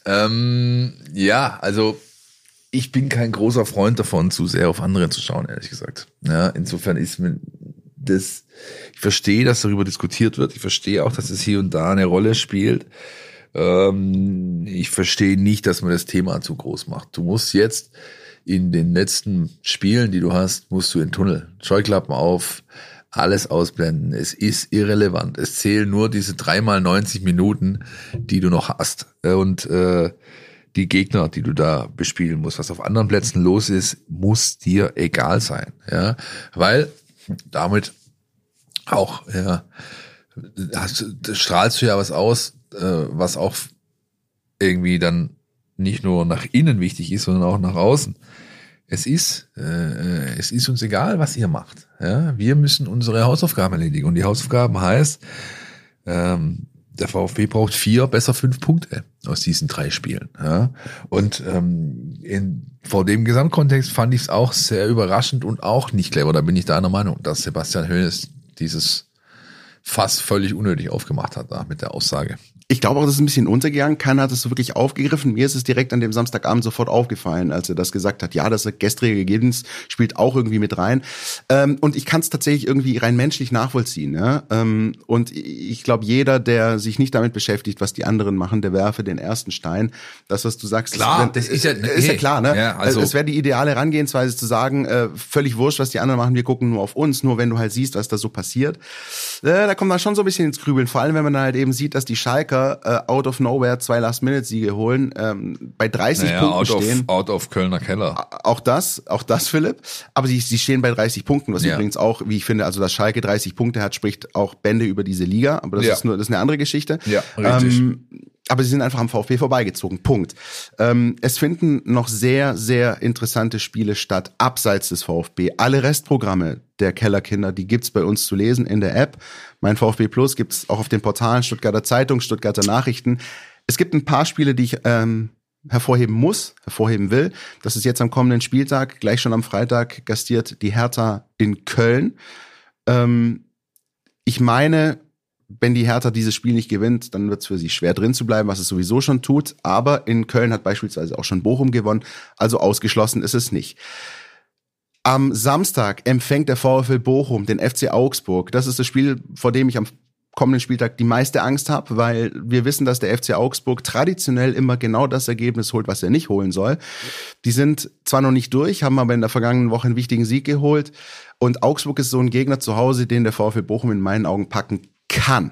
Also ich bin kein großer Freund davon, zu sehr auf andere zu schauen, ehrlich gesagt. Ja, insofern ist mir das, ich verstehe, dass darüber diskutiert wird. Ich verstehe auch, dass es hier und da eine Rolle spielt. Ich verstehe nicht, dass man das Thema zu groß macht. Du musst jetzt in den letzten Spielen, die du hast, musst du in den Tunnel. Scheuklappen auf, alles ausblenden. Es ist irrelevant. Es zählen nur diese 3x90 Minuten, die du noch hast. Und die Gegner, die du da bespielen musst, was auf anderen Plätzen los ist, muss dir egal sein, ja, weil damit auch strahlst du ja was aus, was auch irgendwie dann nicht nur nach innen wichtig ist, sondern auch nach außen. Es ist uns egal, was ihr macht, ja, wir müssen unsere Hausaufgaben erledigen und die Hausaufgaben heißt, der VfB braucht 4, besser 5 Punkte aus diesen 3 Spielen. Ja? Und vor dem Gesamtkontext fand ich es auch sehr überraschend und auch nicht clever. Da bin ich deiner Meinung, dass Sebastian Hoeneß dieses Fass völlig unnötig aufgemacht hat da mit der Aussage. Ich glaube auch, das ist ein bisschen untergegangen. Keiner hat es so wirklich aufgegriffen. Mir ist es direkt an dem Samstagabend sofort aufgefallen, als er das gesagt hat. Ja, das gestrige Ergebnis spielt auch irgendwie mit rein. Und ich kann es tatsächlich irgendwie rein menschlich nachvollziehen. Ja? Und ich glaube, jeder, der sich nicht damit beschäftigt, was die anderen machen, der werfe den ersten Stein. Das, was du sagst, klar, das ist ja klar. Ne? Ja, also es wäre die ideale Herangehensweise zu sagen, völlig wurscht, was die anderen machen, wir gucken nur auf uns. Nur wenn du halt siehst, was da so passiert, da kommt man schon so ein bisschen ins Grübeln. Vor allem, wenn man dann halt eben sieht, dass die Schalker out of nowhere 2 Last-Minute-Siege holen, bei 30 Punkten stehen. Out of Kölner Keller. Auch das, Philipp. Aber sie stehen bei 30 Punkten, was übrigens auch, wie ich finde, also dass Schalke 30 Punkte hat, spricht auch Bände über diese Liga. Aber das ist eine andere Geschichte. Ja, richtig. Aber sie sind einfach am VfB vorbeigezogen. Punkt. Es finden noch sehr, sehr interessante Spiele statt, abseits des VfB. Alle Restprogramme der Kellerkinder, die gibt's bei uns zu lesen in der App. Mein VfB Plus gibt's auch auf den Portalen Stuttgarter Zeitung, Stuttgarter Nachrichten. Es gibt ein paar Spiele, die ich hervorheben muss, hervorheben will. Das ist jetzt am kommenden Spieltag, gleich schon am Freitag gastiert die Hertha in Köln. Ich meine, wenn die Hertha dieses Spiel nicht gewinnt, dann wird es für sie schwer drin zu bleiben, was es sowieso schon tut. Aber in Köln hat beispielsweise auch schon Bochum gewonnen, also ausgeschlossen ist es nicht. Am Samstag empfängt der VfL Bochum den FC Augsburg. Das ist das Spiel, vor dem ich am kommenden Spieltag die meiste Angst habe, weil wir wissen, dass der FC Augsburg traditionell immer genau das Ergebnis holt, was er nicht holen soll. Die sind zwar noch nicht durch, haben aber in der vergangenen Woche einen wichtigen Sieg geholt. Und Augsburg ist so ein Gegner zu Hause, den der VfL Bochum in meinen Augen packen kann.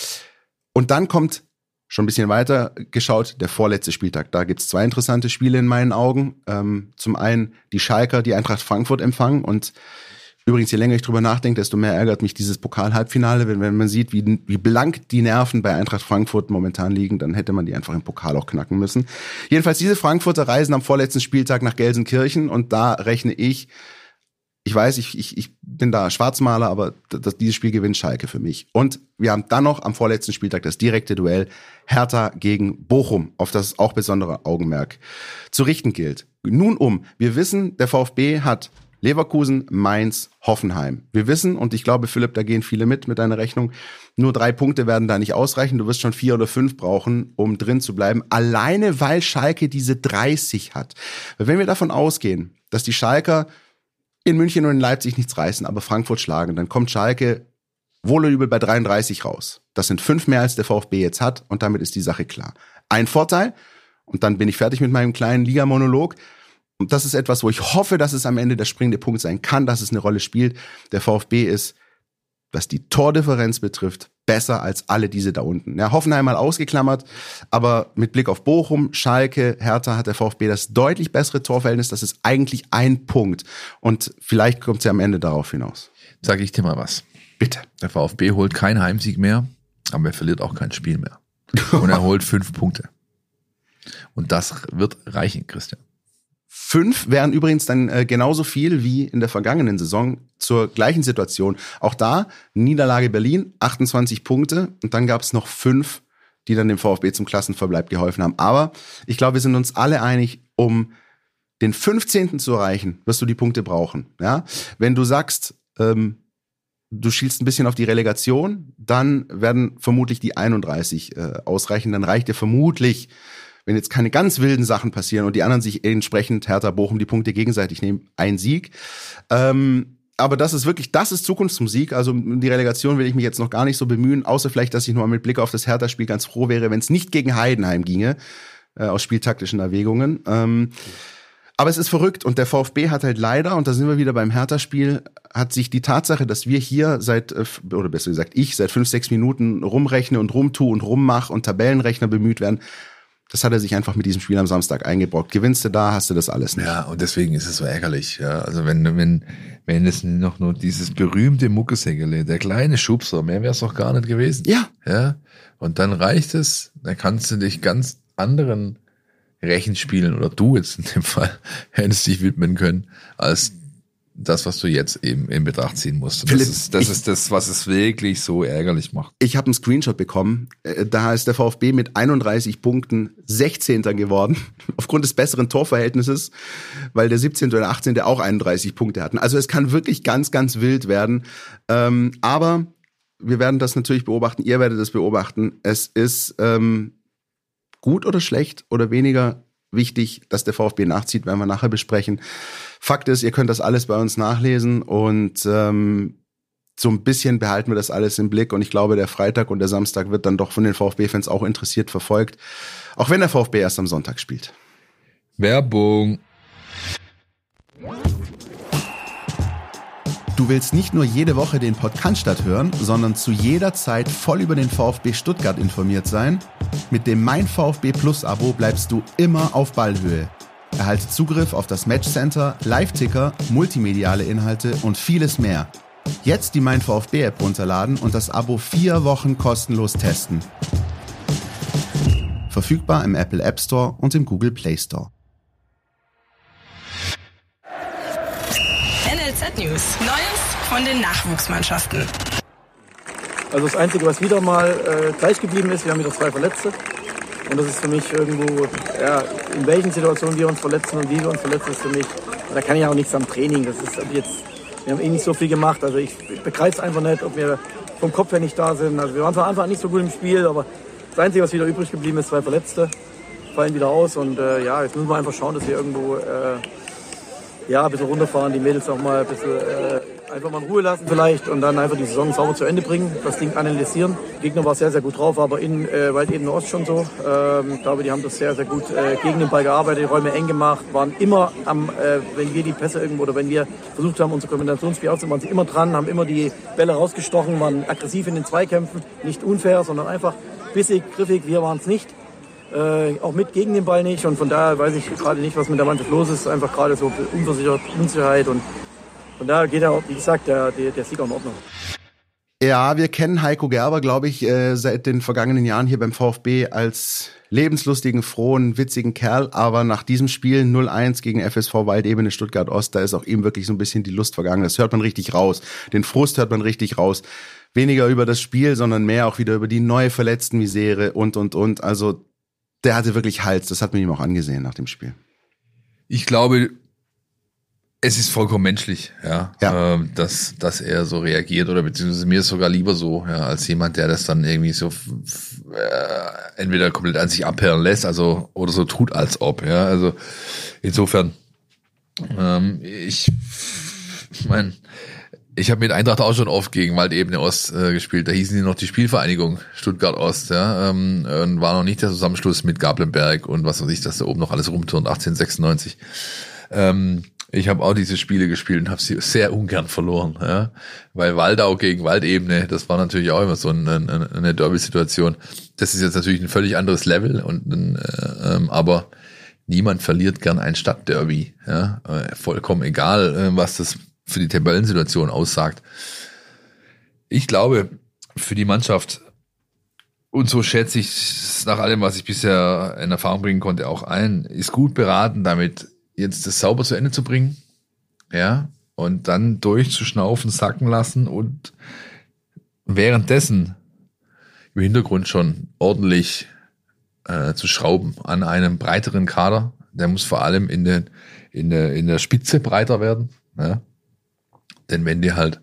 Und dann kommt, schon ein bisschen weiter geschaut, der vorletzte Spieltag. Da gibt's 2 interessante Spiele in meinen Augen. Zum einen die Schalker, die Eintracht Frankfurt empfangen. Und übrigens, je länger ich drüber nachdenke, desto mehr ärgert mich dieses Pokal-Halbfinale. Wenn man sieht, wie blank die Nerven bei Eintracht Frankfurt momentan liegen, dann hätte man die einfach im Pokal auch knacken müssen. Jedenfalls, diese Frankfurter reisen am vorletzten Spieltag nach Gelsenkirchen. Und da rechne ich weiß, ich bin da Schwarzmaler, aber dieses Spiel gewinnt Schalke für mich. Und wir haben dann noch am vorletzten Spieltag das direkte Duell Hertha gegen Bochum, auf das auch besondere Augenmerk zu richten gilt. Nun wir wissen, der VfB hat Leverkusen, Mainz, Hoffenheim. Wir wissen, und ich glaube, Philipp, da gehen viele mit deiner Rechnung, nur 3 Punkte werden da nicht ausreichen. Du wirst schon 4 oder 5 brauchen, um drin zu bleiben. Alleine, weil Schalke diese 30 hat. Weil wenn wir davon ausgehen, dass die Schalker in München und in Leipzig nichts reißen, aber Frankfurt schlagen, dann kommt Schalke wohl oder übel bei 33 raus. Das sind 5 mehr, als der VfB jetzt hat, und damit ist die Sache klar. Ein Vorteil, und dann bin ich fertig mit meinem kleinen Ligamonolog, und das ist etwas, wo ich hoffe, dass es am Ende der springende Punkt sein kann, dass es eine Rolle spielt. Der VfB ist, was die Tordifferenz betrifft, besser als alle diese da unten. Ja, Hoffenheim mal ausgeklammert, aber mit Blick auf Bochum, Schalke, Hertha hat der VfB das deutlich bessere Torverhältnis. Das ist eigentlich ein Punkt. Und vielleicht kommt es ja am Ende darauf hinaus. Sag ich dir mal was. Bitte. Der VfB holt keinen Heimsieg mehr, aber er verliert auch kein Spiel mehr. Und er holt 5 Punkte. Und das wird reichen, Christian. 5 wären übrigens dann genauso viel wie in der vergangenen Saison zur gleichen Situation. Auch da Niederlage Berlin, 28 Punkte, und dann gab es noch 5, die dann dem VfB zum Klassenverbleib geholfen haben. Aber ich glaube, wir sind uns alle einig, um den 15. zu erreichen, wirst du die Punkte brauchen. Ja? Wenn du sagst, du schielst ein bisschen auf die Relegation, dann werden vermutlich die 31 ausreichen. Dann reicht dir vermutlich, wenn jetzt keine ganz wilden Sachen passieren und die anderen sich entsprechend, Hertha, Bochum, die Punkte gegenseitig nehmen, ein Sieg. Aber das ist Zukunftsmusik. Also die Relegation will ich mich jetzt noch gar nicht so bemühen, außer vielleicht, dass ich nur mit Blick auf das Hertha-Spiel ganz froh wäre, wenn es nicht gegen Heidenheim ginge, aus spieltaktischen Erwägungen. Aber es ist verrückt, und der VfB hat halt leider, und da sind wir wieder beim Hertha-Spiel, hat sich die Tatsache, dass wir hier seit 5-6 Minuten rumrechne und rumtue und rummache und Tabellenrechner bemüht werden, das hat er sich einfach mit diesem Spiel am Samstag eingebrockt. Gewinnst du da, hast du das alles nicht. Ja, und deswegen ist es so ärgerlich. Ja. Also wenn es noch nur dieses berühmte Muckesägele, der kleine Schubser, mehr wäre es doch gar nicht gewesen. Ja. Und dann reicht es, dann kannst du dich ganz anderen Rechenspielen, oder du jetzt in dem Fall, hättest dich widmen können, als das, was du jetzt eben in Betracht ziehen musst. Philipp, das ist das, was es wirklich so ärgerlich macht. Ich habe einen Screenshot bekommen. Da ist der VfB mit 31 Punkten 16. geworden, aufgrund des besseren Torverhältnisses, weil der 17. oder 18. auch 31 Punkte hatten. Also es kann wirklich ganz, ganz wild werden. Aber wir werden das natürlich beobachten. Ihr werdet das beobachten. Es ist gut oder schlecht oder weniger wichtig, dass der VfB nachzieht, werden wir nachher besprechen. Fakt ist, ihr könnt das alles bei uns nachlesen, und so ein bisschen behalten wir das alles im Blick, und ich glaube, der Freitag und der Samstag wird dann doch von den VfB-Fans auch interessiert verfolgt, auch wenn der VfB erst am Sonntag spielt. Werbung. Du willst nicht nur jede Woche den Podcast hören, sondern zu jeder Zeit voll über den VfB Stuttgart informiert sein? Mit dem Mein VfB Plus Abo bleibst du immer auf Ballhöhe. Erhalte Zugriff auf das Matchcenter, Live-Ticker, multimediale Inhalte und vieles mehr. Jetzt die Mein VfB App runterladen und das Abo 4 Wochen kostenlos testen. Verfügbar im Apple App Store und im Google Play Store. NLZ News. Neues von den Nachwuchsmannschaften. Also das Einzige, was wieder mal gleich geblieben ist, wir haben wieder 2 Verletzte. Und das ist für mich irgendwo, ja, in welchen Situationen wir uns verletzen und wie wir uns verletzen, ist für mich, da kann ich auch nichts am Training. Das ist jetzt, wir haben nicht so viel gemacht, also ich begreife es einfach nicht, ob wir vom Kopf her nicht da sind. Also wir waren von Anfang an nicht so gut im Spiel, aber das Einzige, was wieder übrig geblieben ist, 2 Verletzte, fallen wieder aus und ja, jetzt müssen wir einfach schauen, dass wir irgendwo ein bisschen runterfahren, die Mädels auch mal ein bisschen einfach mal in Ruhe lassen vielleicht und dann einfach die Saison sauber zu Ende bringen, das Ding analysieren. Der Gegner war sehr, sehr gut drauf, aber in Waldebene Ost schon so. Ich glaube, die haben das sehr, sehr gut gegen den Ball gearbeitet, die Räume eng gemacht, waren immer wenn wir die Pässe irgendwo oder wenn wir versucht haben, unser Kombinationsspiel auszumachen, waren sie immer dran, haben immer die Bälle rausgestochen, waren aggressiv in den Zweikämpfen, nicht unfair, sondern einfach bissig, griffig, wir waren es nicht. Auch mit gegen den Ball nicht und von daher weiß ich gerade nicht, was mit der Mannschaft los ist, einfach gerade so Unsicherheit und von daher geht ja, wie gesagt, der Sieg auch in Ordnung. Ja, wir kennen Heiko Gerber, glaube ich, seit den vergangenen Jahren hier beim VfB als lebenslustigen, frohen, witzigen Kerl, aber nach diesem Spiel 0-1 gegen FSV Waldebene Stuttgart Ost, da ist auch ihm wirklich so ein bisschen die Lust vergangen, das hört man richtig raus, den Frust hört man richtig raus, weniger über das Spiel, sondern mehr auch wieder über die neue Verletztenmisere und, also der hatte wirklich Hals, das hat man ihm auch angesehen nach dem Spiel. Ich glaube, es ist vollkommen menschlich, dass er so reagiert oder beziehungsweise mir ist sogar lieber so, ja, als jemand, der das dann irgendwie so entweder komplett an sich abperlen lässt, also oder so tut als ob, ja, also insofern ich meine, ich habe mit Eintracht auch schon oft gegen Waldebene Ost gespielt. Da hießen die noch die Spielvereinigung Stuttgart Ost, ja, und war noch nicht der Zusammenschluss mit Gablenberg und was weiß ich, dass da oben noch alles rumturnt, 1896. Ich habe auch diese Spiele gespielt und habe sie sehr ungern verloren, ja, weil Waldau gegen Waldebene, das war natürlich auch immer so eine Derby-Situation. Das ist jetzt natürlich ein völlig anderes Level und aber niemand verliert gern ein Stadtderby, ja, vollkommen egal, was das für die Tabellensituation aussagt. Ich glaube, für die Mannschaft, und so schätze ich es nach allem, was ich bisher in Erfahrung bringen konnte, auch ein, ist gut beraten, damit jetzt das sauber zu Ende zu bringen, ja, und dann durchzuschnaufen, sacken lassen und währenddessen im Hintergrund schon ordentlich zu schrauben an einem breiteren Kader. Der muss vor allem in der Spitze breiter werden, ja. Denn wenn dir halt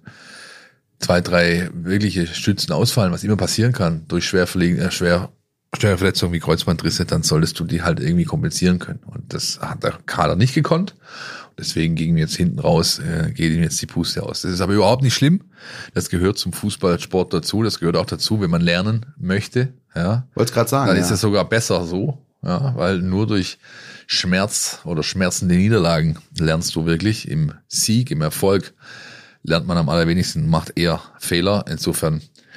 2, 3 wirkliche Stützen ausfallen, was immer passieren kann, durch schwere Verletzungen wie Kreuzbandrisse, dann solltest du die halt irgendwie kompensieren können. Und das hat der Kader nicht gekonnt. Deswegen ging jetzt hinten raus, geht ihm jetzt die Puste aus. Das ist aber überhaupt nicht schlimm. Das gehört zum Fußballsport dazu. Das gehört auch dazu, wenn man lernen möchte. Ja, wollte es gerade sagen. Dann ist es sogar besser so, ja, weil nur durch Schmerz oder schmerzende Niederlagen lernst du wirklich. Im Sieg, im Erfolg lernt man am allerwenigsten, macht eher Fehler. Insofern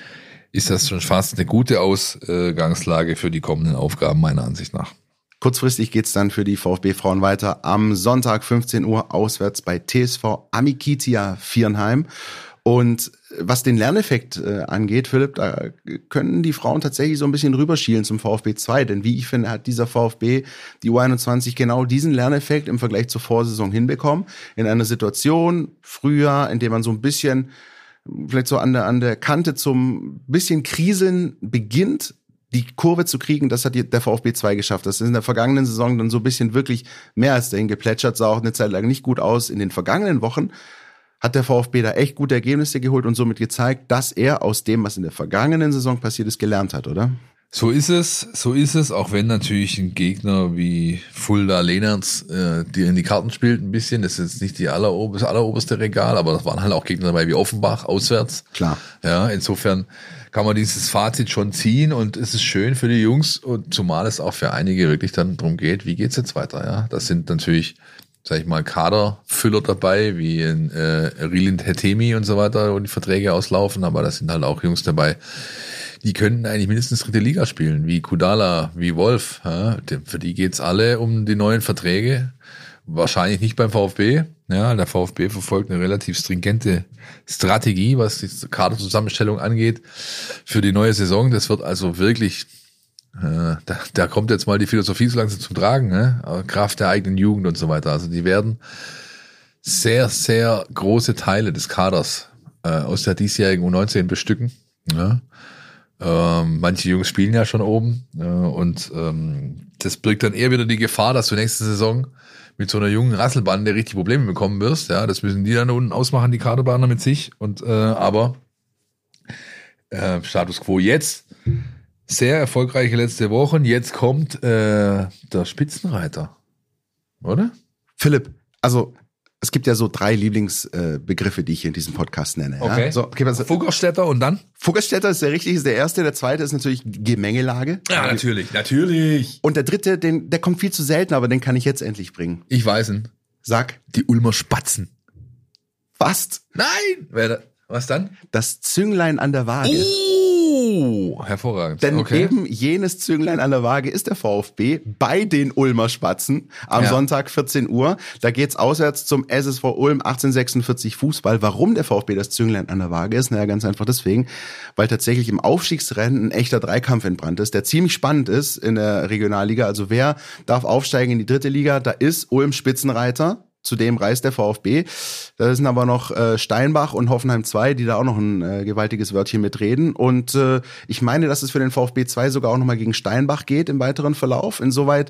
ist das schon fast eine gute Ausgangslage für die kommenden Aufgaben, meiner Ansicht nach. Kurzfristig geht's dann für die VfB-Frauen weiter am Sonntag 15 Uhr auswärts bei TSV Amikitia Viernheim. Und was den Lerneffekt angeht, Philipp, da können die Frauen tatsächlich so ein bisschen rüberschielen zum VfB 2. Denn wie ich finde, hat dieser VfB, die U21, genau diesen Lerneffekt im Vergleich zur Vorsaison hinbekommen. In einer Situation früher, in der man so ein bisschen, vielleicht so an der Kante zum bisschen Kriseln beginnt, die Kurve zu kriegen, das hat der VfB 2 geschafft. Das ist in der vergangenen Saison dann so ein bisschen wirklich mehr als dahin geplätschert, sah auch eine Zeit lang nicht gut aus. In den vergangenen Wochen hat der VfB da echt gute Ergebnisse geholt und somit gezeigt, dass er aus dem, was in der vergangenen Saison passiert ist, gelernt hat, oder? So ist es, auch wenn natürlich ein Gegner wie Fulda Lehnertz dir in die Karten spielt ein bisschen. Das ist jetzt nicht das alleroberste Regal, aber das waren halt auch Gegner dabei wie Offenbach, auswärts. Klar. Ja, insofern kann man dieses Fazit schon ziehen und es ist schön für die Jungs und zumal es auch für einige wirklich dann darum geht, wie geht's jetzt weiter, ja. Das sind natürlich, sag ich mal, Kaderfüller dabei, wie in Rilin Hetemi und so weiter, wo die Verträge auslaufen, aber das sind halt auch Jungs dabei, die könnten eigentlich mindestens 3. Liga spielen, wie Kudala, wie Wolf. Ja, für die geht's alle um die neuen Verträge. Wahrscheinlich nicht beim VfB. Ja, der VfB verfolgt eine relativ stringente Strategie, was die Kaderzusammenstellung angeht, für die neue Saison. Das wird also wirklich, da kommt jetzt mal die Philosophie so langsam zum Tragen, ne? Kraft der eigenen Jugend und so weiter. Also die werden sehr, sehr große Teile des Kaders aus der diesjährigen U19 bestücken. Ja. Manche Jungs spielen ja schon oben und das birgt dann eher wieder die Gefahr, dass du nächste Saison mit so einer jungen Rasselbande richtig Probleme bekommen wirst. Ja, das müssen die dann unten ausmachen, die Kaderplaner mit sich. Und aber Status Quo jetzt. Sehr erfolgreiche letzte Wochen. Jetzt kommt der Spitzenreiter. Oder? Philipp, also es gibt ja so 3 Lieblingsbegriffe, die ich hier in diesem Podcast nenne. Okay. Ja? So, okay, Fuggerstädter und dann? Fuggerstädter ist der richtige, ist der erste. Der zweite ist natürlich Gemengelage. Ja, natürlich. Und der dritte, der kommt viel zu selten, aber den kann ich jetzt endlich bringen. Ich weiß ihn. Sag. Die Ulmer Spatzen. Fast. Nein! Was dann? Das Zünglein an der Waage. Oh, hervorragend. Denn eben jenes Zünglein an der Waage ist der VfB bei den Ulmer Spatzen am Sonntag 14 Uhr. Da geht's auswärts zum SSV Ulm 1846 Fußball. Warum der VfB das Zünglein an der Waage ist? Naja, ganz einfach deswegen, weil tatsächlich im Aufstiegsrennen ein echter Dreikampf entbrannt ist, der ziemlich spannend ist in der Regionalliga. Also wer darf aufsteigen in die 3. Liga? Da ist Ulm Spitzenreiter. Zudem reist der VfB. Da sind aber noch Steinbach und Hoffenheim 2, die da auch noch ein gewaltiges Wörtchen mitreden. Und ich meine, dass es für den VfB 2 sogar auch nochmal gegen Steinbach geht im weiteren Verlauf. Insoweit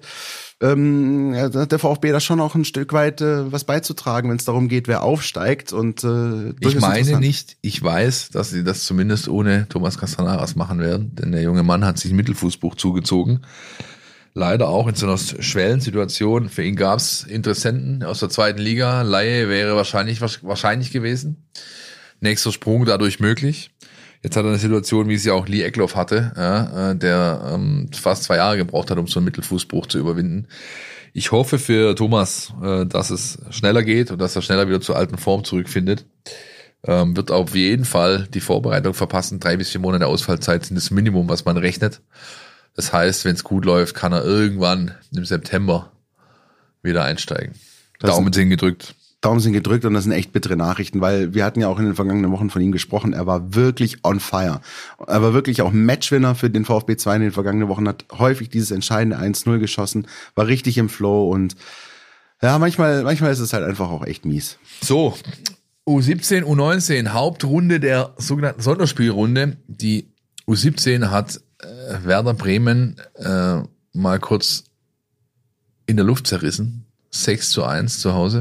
hat der VfB da schon auch ein Stück weit was beizutragen, wenn es darum geht, wer aufsteigt. Und ich meine nicht, ich weiß, dass sie das zumindest ohne Thomas Castanaras machen werden. Denn der junge Mann hat sich ein Mittelfußbuch zugezogen. Leider auch in so einer Schwellensituation. Für ihn gab es Interessenten aus der 2. Liga. Laie wäre wahrscheinlich gewesen. Nächster Sprung dadurch möglich. Jetzt hat er eine Situation, wie sie auch Lee Eckloff hatte, der fast 2 Jahre gebraucht hat, um so einen Mittelfußbruch zu überwinden. Ich hoffe für Thomas, dass es schneller geht und dass er schneller wieder zur alten Form zurückfindet. Wird auf jeden Fall die Vorbereitung verpassen. 3 bis 4 Monate Ausfallzeit sind das Minimum, was man rechnet. Das heißt, wenn es gut läuft, kann er irgendwann im September wieder einsteigen. Daumen sind gedrückt. Daumen sind gedrückt und das sind echt bittere Nachrichten, weil wir hatten ja auch in den vergangenen Wochen von ihm gesprochen. Er war wirklich on fire. Er war wirklich auch Matchwinner für den VfB 2 in den vergangenen Wochen, hat häufig dieses entscheidende 1-0 geschossen, war richtig im Flow und ja, manchmal ist es halt einfach auch echt mies. So, U17, U19, Hauptrunde der sogenannten Sonderspielrunde. Die U17 hat Werder Bremen mal kurz in der Luft zerrissen. 6-1 zu Hause.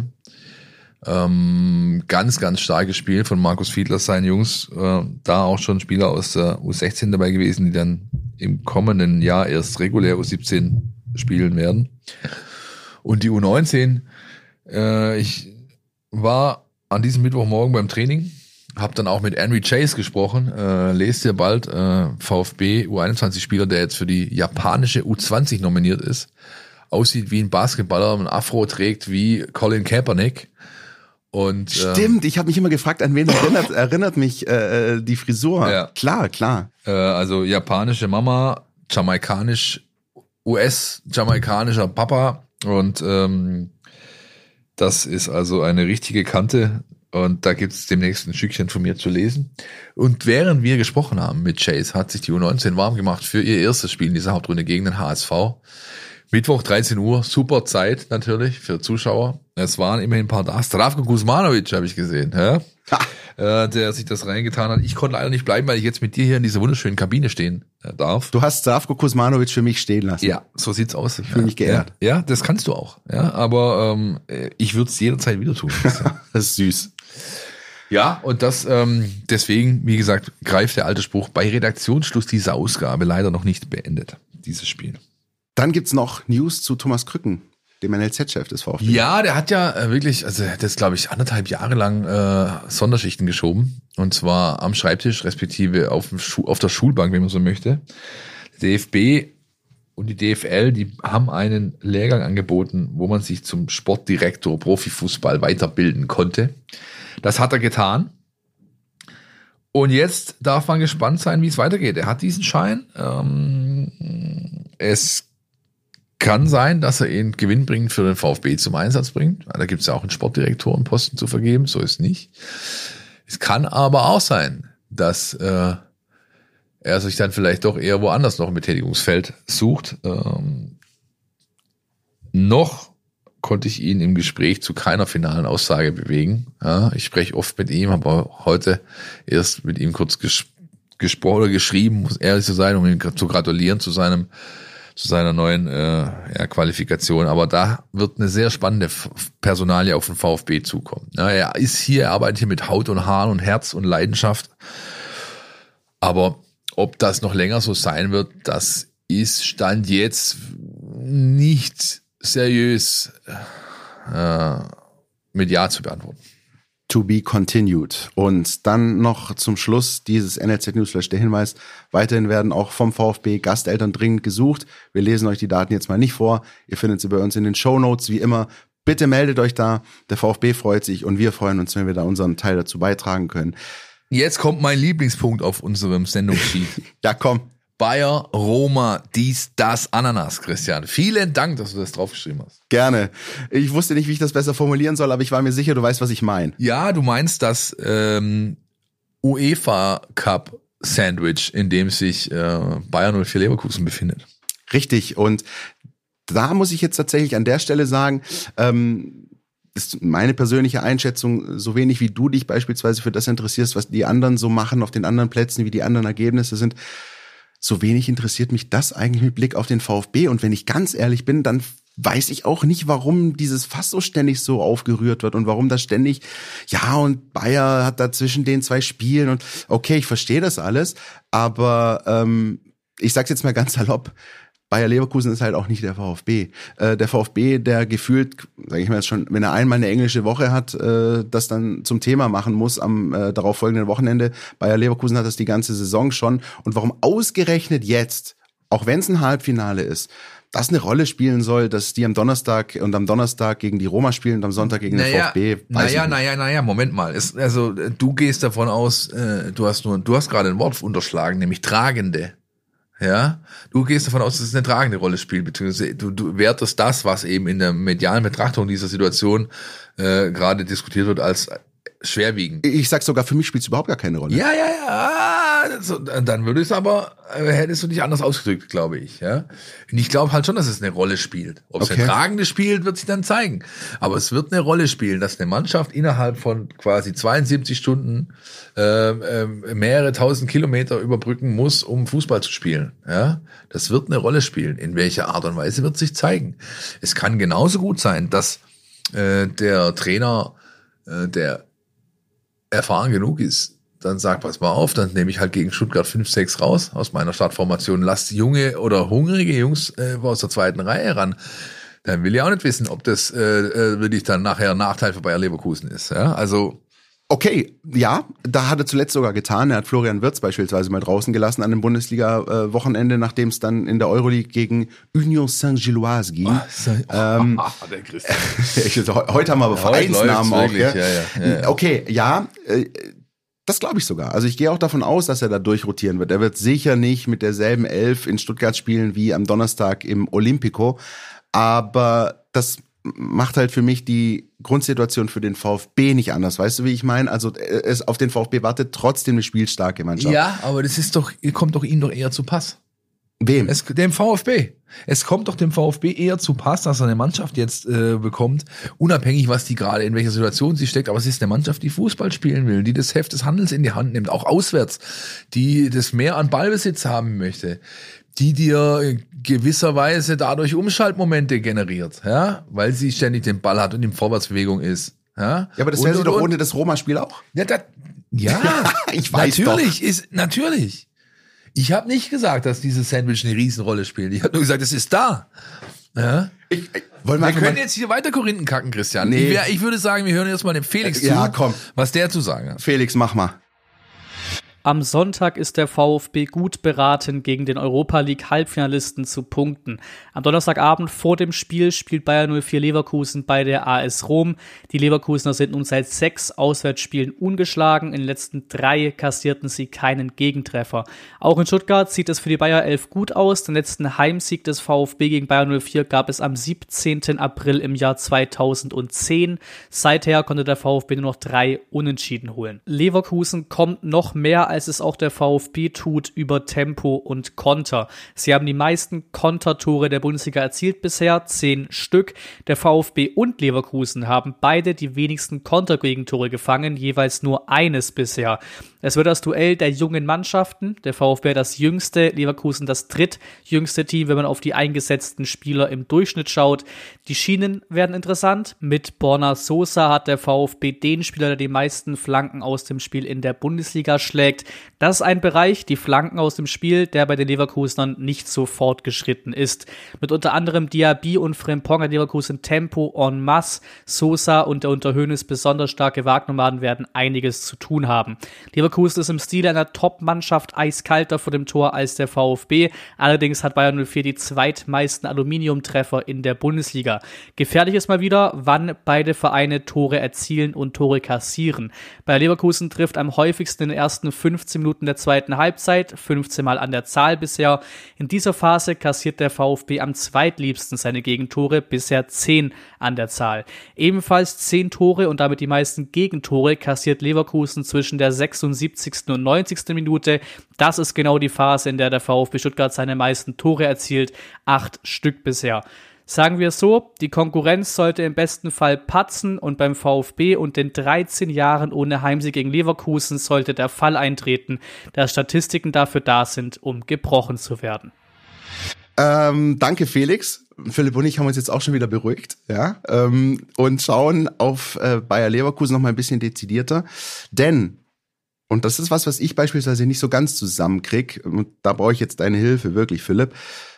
Ganz, ganz starkes Spiel von Markus Fiedler, seinen Jungs. Da auch schon Spieler aus der U16 dabei gewesen, die dann im kommenden Jahr erst regulär U17 spielen werden. Und die U19, ich war an diesem Mittwochmorgen beim Training, habe dann auch mit Henry Chase gesprochen, lest ihr bald, VfB U21-Spieler, der jetzt für die japanische U20 nominiert ist, aussieht wie ein Basketballer, ein Afro trägt wie Colin Kaepernick. Und, stimmt, ich habe mich immer gefragt, an wen erinnert mich die Frisur. Ja. Klar. Also japanische Mama, US-jamaikanischer Papa und das ist also eine richtige Kante. Und da gibt es demnächst ein Stückchen von mir zu lesen. Und während wir gesprochen haben mit Chase, hat sich die U19 warm gemacht für ihr erstes Spiel in dieser Hauptrunde gegen den HSV. Mittwoch 13 Uhr, super Zeit natürlich für Zuschauer. Es waren immerhin ein paar da. Zdravko Kuzmanovic habe ich gesehen, der sich das reingetan hat. Ich konnte leider nicht bleiben, weil ich jetzt mit dir hier in dieser wunderschönen Kabine stehen darf. Du hast Zdravko Kuzmanovic für mich stehen lassen. Ja, so sieht's aus. Ich fühle mich geehrt. Ja, das kannst du auch. Ja, aber ich würde es jederzeit wieder tun. Das ist süß. Ja, und das deswegen, wie gesagt, greift der alte Spruch, bei Redaktionsschluss dieser Ausgabe leider noch nicht beendet, dieses Spiel. Dann gibt's noch News zu Thomas Krücken, dem NLZ-Chef des VfB. Ja, der hat ja wirklich, also das glaube ich 1,5 Jahre lang Sonderschichten geschoben. Und zwar am Schreibtisch, respektive auf der Schulbank, wenn man so möchte. Der DFB und die DFL, die haben einen Lehrgang angeboten, wo man sich zum Sportdirektor Profifußball weiterbilden konnte. Das hat er getan. Und jetzt darf man gespannt sein, wie es weitergeht. Er hat diesen Schein. Es kann sein, dass er ihn gewinnbringend für den VfB zum Einsatz bringt. Da gibt es ja auch einen Sportdirektorenposten zu vergeben, so ist nicht. Es kann aber auch sein, dass er sich dann vielleicht doch eher woanders noch ein Betätigungsfeld sucht. Noch konnte ich ihn im Gespräch zu keiner finalen Aussage bewegen. Ja, ich spreche oft mit ihm, habe heute erst mit ihm kurz gesprochen oder geschrieben, muss ehrlich zu sein, um ihm zu gratulieren zu seiner neuen Qualifikation. Aber da wird eine sehr spannende Personalie auf den VfB zukommen. Ja, er ist hier, er arbeitet hier mit Haut und Haaren und Herz und Leidenschaft. Aber ob das noch länger so sein wird, das ist Stand jetzt nicht seriös mit Ja zu beantworten. To be continued. Und dann noch zum Schluss dieses NLZ Newsflash der Hinweis, weiterhin werden auch vom VfB Gasteltern dringend gesucht. Wir lesen euch die Daten jetzt mal nicht vor. Ihr findet sie bei uns in den Shownotes, wie immer. Bitte meldet euch da. Der VfB freut sich und wir freuen uns, wenn wir da unseren Teil dazu beitragen können. Jetzt kommt mein Lieblingspunkt auf unserem Sendungssheet. Ja, komm. Bayer, Roma, dies, das, Ananas, Christian. Vielen Dank, dass du das draufgeschrieben hast. Gerne. Ich wusste nicht, wie ich das besser formulieren soll, aber ich war mir sicher, du weißt, was ich meine. Ja, du meinst das UEFA Cup Sandwich, in dem sich Bayer 04 Leverkusen befindet. Richtig. Und da muss ich jetzt tatsächlich an der Stelle sagen, ist meine persönliche Einschätzung, so wenig wie du dich beispielsweise für das interessierst, was die anderen so machen auf den anderen Plätzen, wie die anderen Ergebnisse sind, so wenig interessiert mich das eigentlich mit Blick auf den VfB. Und wenn ich ganz ehrlich bin, dann weiß ich auch nicht, warum dieses Fass so ständig so aufgerührt wird und warum das ständig, ja, und Bayer hat da zwischen den zwei Spielen und okay, ich verstehe das alles, aber ich sag's jetzt mal ganz salopp, Bayer Leverkusen ist halt auch nicht der VfB. Der VfB, der gefühlt, sage ich mal jetzt schon, wenn er einmal eine englische Woche hat, das dann zum Thema machen muss am darauffolgenden Wochenende. Bayer Leverkusen hat das die ganze Saison schon. Und warum ausgerechnet jetzt, auch wenn es ein Halbfinale ist, das eine Rolle spielen soll, dass die am Donnerstag gegen die Roma spielen und am Sonntag gegen den VfB. Naja, Moment mal. Also du gehst davon aus, du hast gerade ein Wort unterschlagen, nämlich tragende. Ja, du gehst davon aus, dass es eine tragende Rolle spielt, beziehungsweise du wertest das, was eben in der medialen Betrachtung dieser Situation gerade diskutiert wird, als schwerwiegend. Ich sag sogar, für mich spielt es überhaupt gar keine Rolle. Ja. So, dann hättest du dich anders ausgedrückt, glaube ich. Ja, und ich glaube halt schon, dass es eine Rolle spielt. Ob es eine tragende spielt, wird sich dann zeigen. Aber es wird eine Rolle spielen, dass eine Mannschaft innerhalb von quasi 72 Stunden mehrere tausend Kilometer überbrücken muss, um Fußball zu spielen. Ja, das wird eine Rolle spielen. In welcher Art und Weise wird sich zeigen. Es kann genauso gut sein, dass der Trainer, der erfahren genug ist, dann sagt, pass mal auf, dann nehme ich halt gegen Stuttgart 5-6 raus aus meiner Startformation, lass junge oder hungrige Jungs aus der zweiten Reihe ran. Dann will ich auch nicht wissen, ob das wirklich dann nachher ein Nachteil für Bayer Leverkusen ist. Ja, also okay, ja, da hat er zuletzt sogar getan. Er hat Florian Wirtz beispielsweise mal draußen gelassen an dem Bundesliga-Wochenende, nachdem es dann in der Euroleague gegen Union Saint-Gilloise ging. Der Christian. Heute haben wir aber Vereinsnamen auch. Wirklich, ja. Okay, ja, das glaube ich sogar. Also ich gehe auch davon aus, dass er da durchrotieren wird. Er wird sicher nicht mit derselben Elf in Stuttgart spielen wie am Donnerstag im Olympico. Aber das macht halt für mich die Grundsituation für den VfB nicht anders. Weißt du, wie ich meine? Also es auf den VfB wartet trotzdem eine spielstarke Mannschaft. Ja, aber das kommt doch ihm doch eher zu Pass. Wem? Dem VfB. Es kommt doch dem VfB eher zu Pass, dass er eine Mannschaft jetzt bekommt, unabhängig, was die gerade, in welcher Situation sie steckt, aber es ist eine Mannschaft, die Fußball spielen will, die das Heft des Handels in die Hand nimmt, auch auswärts, die das mehr an Ballbesitz haben möchte, die dir gewisserweise dadurch Umschaltmomente generiert, ja, weil sie ständig den Ball hat und in Vorwärtsbewegung ist. Ja, aber das wäre sie doch ohne das Roma-Spiel auch. Ja, ich weiß natürlich. Ich habe nicht gesagt, dass dieses Sandwich eine Riesenrolle spielt. Ich habe nur gesagt, es ist da. Ja? Wir können jetzt hier weiter Korinthen kacken, Christian. Nee. Ich würde sagen, wir hören jetzt mal dem Felix zu, was der zu sagen hat. Felix, mach mal. Am Sonntag ist der VfB gut beraten, gegen den Europa-League-Halbfinalisten zu punkten. Am Donnerstagabend vor dem Spiel spielt Bayer 04 Leverkusen bei der AS Rom. Die Leverkusener sind nun seit 6 Auswärtsspielen ungeschlagen. In den letzten 3 kassierten sie keinen Gegentreffer. Auch in Stuttgart sieht es für die Bayer 11 gut aus. Den letzten Heimsieg des VfB gegen Bayer 04 gab es am 17. April im Jahr 2010. Seither konnte der VfB nur noch 3 Unentschieden holen. Leverkusen kommt noch mehr als es auch der VfB tut, über Tempo und Konter. Sie haben die meisten Kontertore der Bundesliga erzielt bisher, 10 Stück. Der VfB und Leverkusen haben beide die wenigsten Kontergegentore gefangen, jeweils nur eines bisher. Es wird das Duell der jungen Mannschaften, der VfB das jüngste, Leverkusen das drittjüngste Team, wenn man auf die eingesetzten Spieler im Durchschnitt schaut. Die Schienen werden interessant. Mit Borna Sosa hat der VfB den Spieler, der die meisten Flanken aus dem Spiel in der Bundesliga schlägt. Das ist ein Bereich, die Flanken aus dem Spiel, der bei den Leverkusenern nicht so fortgeschritten ist. Mit unter anderem Diaby und Frimpong hat Leverkusen Tempo en masse. Sosa und der unter Hoeneß besonders starke Wagnomaden werden einiges zu tun haben. Leverkusen ist im Stil einer Top-Mannschaft eiskalter vor dem Tor als der VfB. Allerdings hat Bayern 04 die zweitmeisten Aluminiumtreffer in der Bundesliga. Gefährlich ist mal wieder, wann beide Vereine Tore erzielen und Tore kassieren. Bei Leverkusen trifft am häufigsten in den ersten 15 Minuten der zweiten Halbzeit, 15 Mal an der Zahl bisher. In dieser Phase kassiert der VfB am zweitliebsten seine Gegentore, bisher 10 an der Zahl. Ebenfalls 10 Tore und damit die meisten Gegentore kassiert Leverkusen zwischen der 76. und 90. Minute. Das ist genau die Phase, in der der VfB Stuttgart seine meisten Tore erzielt, 8 Stück bisher. Sagen wir es so, die Konkurrenz sollte im besten Fall patzen und beim VfB und den 13 Jahren ohne Heimsieg gegen Leverkusen sollte der Fall eintreten, dass Statistiken dafür da sind, um gebrochen zu werden. Danke, Felix. Philipp und ich haben uns jetzt auch schon wieder beruhigt, ja, und schauen auf Bayer Leverkusen noch mal ein bisschen dezidierter, denn, und das ist was ich beispielsweise nicht so ganz zusammenkriege, und da brauche ich jetzt deine Hilfe, wirklich, Philipp.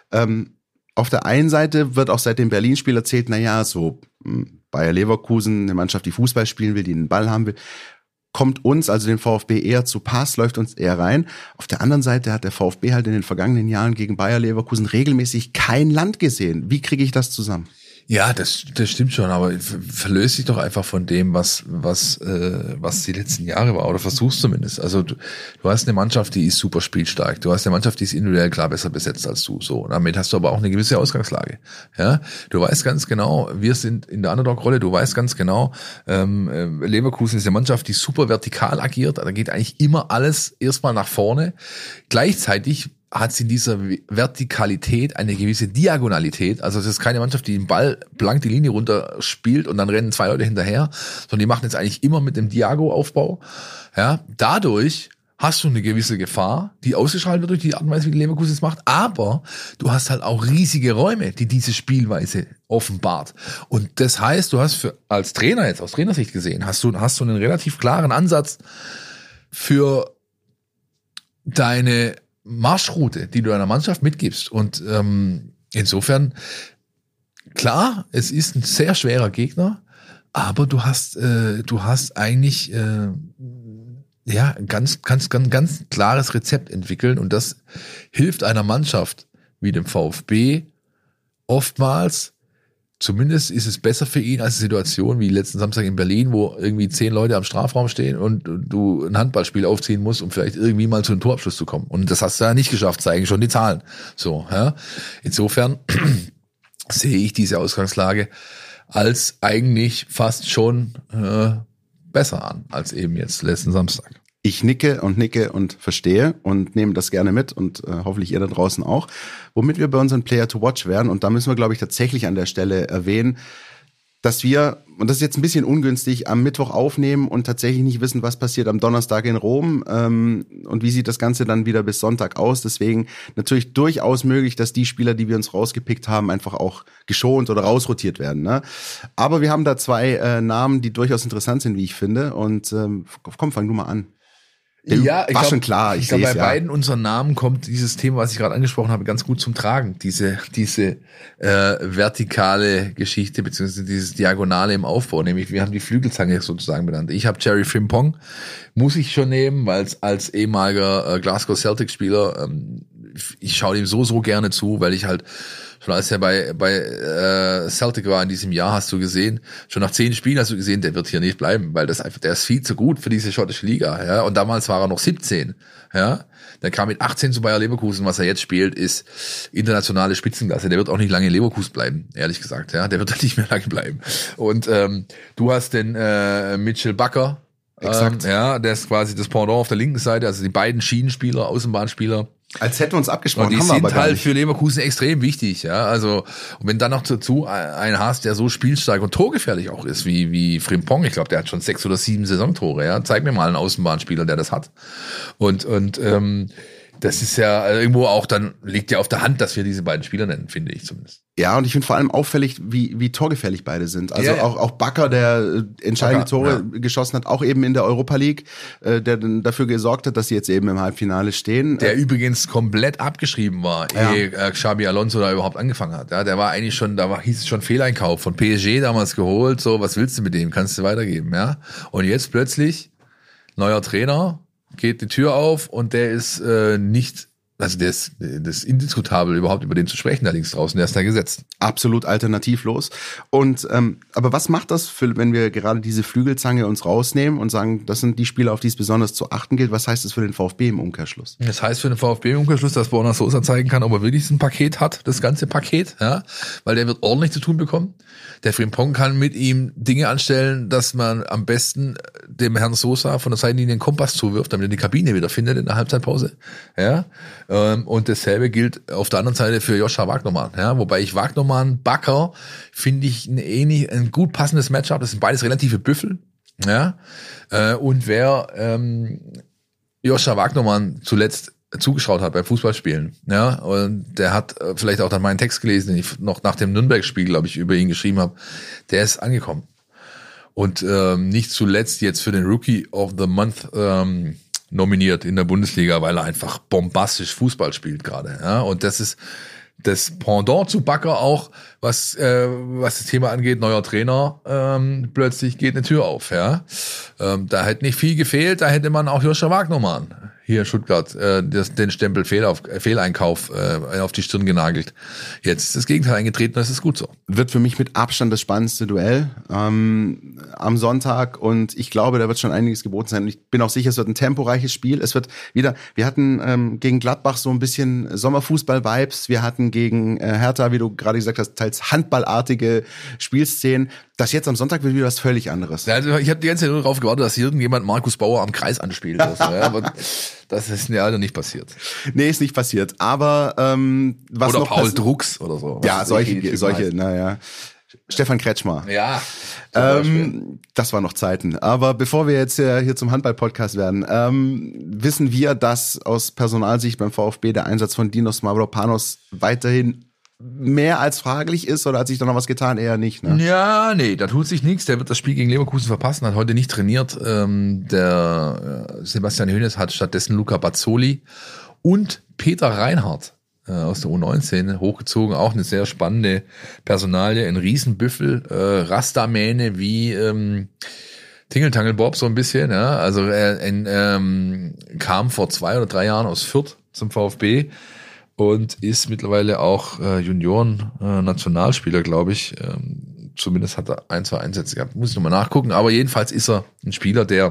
Auf der einen Seite wird auch seit dem Berlin-Spiel erzählt, so Bayer Leverkusen, eine Mannschaft, die Fußball spielen will, die den Ball haben will, kommt uns, also dem VfB, eher zu Pass, läuft uns eher rein. Auf der anderen Seite hat der VfB halt in den vergangenen Jahren gegen Bayer Leverkusen regelmäßig kein Land gesehen. Wie kriege ich das zusammen? Ja, das stimmt schon, aber verlöse dich doch einfach von dem, was die letzten Jahre war, oder versuch's zumindest. Also du hast eine Mannschaft, die ist super spielstark. Du hast eine Mannschaft, die ist individuell klar besser besetzt als du. So, und damit hast du aber auch eine gewisse Ausgangslage. Ja, du weißt ganz genau, wir sind in der Underdog-Rolle. Du weißt ganz genau, Leverkusen ist eine Mannschaft, die super vertikal agiert. Da geht eigentlich immer alles erstmal nach vorne. Gleichzeitig hat sie in dieser Vertikalität eine gewisse Diagonalität. Also es ist keine Mannschaft, die den Ball blank die Linie runter spielt und dann rennen 2 Leute hinterher, sondern die machen jetzt eigentlich immer mit dem Diago-Aufbau. Ja, dadurch hast du eine gewisse Gefahr, die ausgestrahlt wird durch die Art und Weise, wie die Leverkusen es macht, aber du hast halt auch riesige Räume, die diese Spielweise offenbart. Und das heißt, du hast als Trainer jetzt, aus Trainersicht gesehen, hast du einen relativ klaren Ansatz für deine Marschroute, die du einer Mannschaft mitgibst. Und insofern, klar, es ist ein sehr schwerer Gegner, aber du hast eigentlich ganz klares Rezept entwickeln, und das hilft einer Mannschaft wie dem VfB oftmals. Zumindest ist es besser für ihn als eine Situation wie letzten Samstag in Berlin, wo irgendwie 10 Leute am Strafraum stehen und du ein Handballspiel aufziehen musst, um vielleicht irgendwie mal zu einem Torabschluss zu kommen. Und das hast du ja nicht geschafft, zeigen schon die Zahlen. So, ja. Insofern sehe ich diese Ausgangslage als eigentlich fast schon besser an, als eben jetzt letzten Samstag. Ich nicke und verstehe und nehme das gerne mit und hoffentlich ihr da draußen auch. Womit wir bei unseren Player to Watch wären, und da müssen wir, glaube ich, tatsächlich an der Stelle erwähnen, dass wir, und das ist jetzt ein bisschen ungünstig, am Mittwoch aufnehmen und tatsächlich nicht wissen, was passiert am Donnerstag in Rom und wie sieht das Ganze dann wieder bis Sonntag aus. Deswegen natürlich durchaus möglich, dass die Spieler, die wir uns rausgepickt haben, einfach auch geschont oder rausrotiert werden. Ne? Aber wir haben da 2 Namen, die durchaus interessant sind, wie ich finde. Und komm, fang du mal an. Ja, war schon klar. Ich glaube, bei beiden unseren Namen kommt dieses Thema, was ich gerade angesprochen habe, ganz gut zum Tragen. Diese vertikale Geschichte, beziehungsweise dieses Diagonale im Aufbau. Nämlich, wir haben die Flügelzange sozusagen benannt. Ich habe Jerry Frimpong, muss ich schon nehmen, weil als ehemaliger Glasgow Celtic-Spieler, ich schaue ihm so gerne zu, weil ich halt schon als er bei Celtic war in diesem Jahr, hast du gesehen, schon nach 10 Spielen hast du gesehen, der wird hier nicht bleiben, weil der ist viel zu gut für diese schottische Liga, ja. Und damals war er noch 17, ja. Dann kam mit 18 zu Bayer Leverkusen. Was er jetzt spielt, ist internationale Spitzenklasse. Der wird auch nicht lange in Leverkusen bleiben, ehrlich gesagt, ja. Der wird da nicht mehr lange bleiben. Und du hast den Mitchell Bakker, Exakt. Der ist quasi das Pendant auf der linken Seite, also die beiden Schienenspieler, Außenbahnspieler. Als hätten wir uns abgesprochen, und die haben wir aber sind gar halt nicht. für Leverkusen extrem wichtig, ja. Also, und wenn dann noch dazu einen hast, der so spielstark und torgefährlich auch ist, wie Frimpong, ich glaube, der hat schon 6 oder 7 Saisontore, ja. Zeig mir mal einen Außenbahnspieler, der das hat. Und das ist ja irgendwo auch dann, liegt ja auf der Hand, dass wir diese beiden Spieler nennen, finde ich zumindest. Ja, und ich finde vor allem auffällig, wie torgefährlich beide sind. Also Ja. auch Bakker, der entscheidende Tore ja. geschossen hat, auch eben in der Europa League, der dann dafür gesorgt hat, dass sie jetzt eben im Halbfinale stehen. Der übrigens komplett abgeschrieben war, ehe Xabi Alonso da überhaupt angefangen hat. Ja, der war eigentlich schon, hieß es schon Fehleinkauf, von PSG damals geholt, so, was willst du mit dem, kannst du weitergeben, ja. Und jetzt plötzlich, neuer Trainer, geht die Tür auf und der ist nicht, also das ist indiskutabel, überhaupt über den zu sprechen, da links draußen, der ist da gesetzt. Absolut alternativlos. Und aber was macht das, wenn wir gerade diese Flügelzange uns rausnehmen und sagen, das sind die Spieler, auf die es besonders zu achten gilt? Was heißt das für den VfB im Umkehrschluss? Das heißt für den VfB im Umkehrschluss, dass Borna Sosa zeigen kann, ob er wirklich ein Paket hat, das ganze Paket, ja, weil der wird ordentlich zu tun bekommen. Der Frimpong kann mit ihm Dinge anstellen, dass man am besten dem Herrn Sosa von der Seitenlinie einen Kompass zuwirft, damit er die Kabine wieder findet in der Halbzeitpause. Ja, und dasselbe gilt auf der anderen Seite für Joscha Wagnermann. Ja, wobei ich Wagnermann, Bakker finde ich ein gut passendes Matchup. Das sind beides relative Büffel. Ja, und wer Joscha Wagnermann zuletzt zugeschaut hat beim Fußballspielen, ja, und der hat vielleicht auch dann meinen Text gelesen, den ich noch nach dem Nürnberg-Spiel, glaube ich, über ihn geschrieben habe, der ist angekommen. Und nicht zuletzt jetzt für den Rookie of the Month nominiert in der Bundesliga, weil er einfach bombastisch Fußball spielt gerade, ja, und das ist das Pendant zu Bakker auch, was das Thema angeht, neuer Trainer, plötzlich geht eine Tür auf, ja. Da hätte nicht viel gefehlt, da hätte man auch Joscha Wagnermann hier in Stuttgart den Stempel Fehleinkauf auf die Stirn genagelt. Jetzt ist das Gegenteil eingetreten, das ist gut so. Wird für mich mit Abstand das spannendste Duell am Sonntag und ich glaube, da wird schon einiges geboten sein. Und ich bin auch sicher, es wird ein temporeiches Spiel. Es wird wieder, wir hatten gegen Gladbach so ein bisschen Sommerfußball-Vibes, wir hatten gegen Hertha, wie du gerade gesagt hast, teils handballartige Spielszenen. Das jetzt am Sonntag wird wieder was völlig anderes. Ja, also ich habe die ganze Zeit nur darauf gewartet, dass irgendjemand Markus Bauer am Kreis anspielt. Also, ja, aber das ist ja also nicht passiert. Nee, ist nicht passiert. Aber was oder noch Paul Drucks oder so. Ja, solche, naja. Stefan Kretschmer. Ja. Das waren noch Zeiten. Aber bevor wir jetzt hier zum Handball-Podcast werden, wissen wir, dass aus Personalsicht beim VfB der Einsatz von Dinos Mavropanos weiterhin mehr als fraglich ist, oder hat sich da noch was getan? Eher nicht, ne? Ja, nee, da tut sich nichts. Der wird das Spiel gegen Leverkusen verpassen, hat heute nicht trainiert. Der Sebastian Hoeneß hat stattdessen Luca Bazzoli und Peter Reinhardt aus der U19 hochgezogen. Auch eine sehr spannende Personalie, ein Riesenbüffel, Rastamähne wie Tingeltangel Bob so ein bisschen. Ja? Also er kam vor 2 oder 3 Jahren aus Fürth zum VfB und ist mittlerweile auch Junioren-Nationalspieler, glaube ich. Zumindest hat er 1, 2 Einsätze gehabt. Muss ich nochmal nachgucken. Aber jedenfalls ist er ein Spieler, der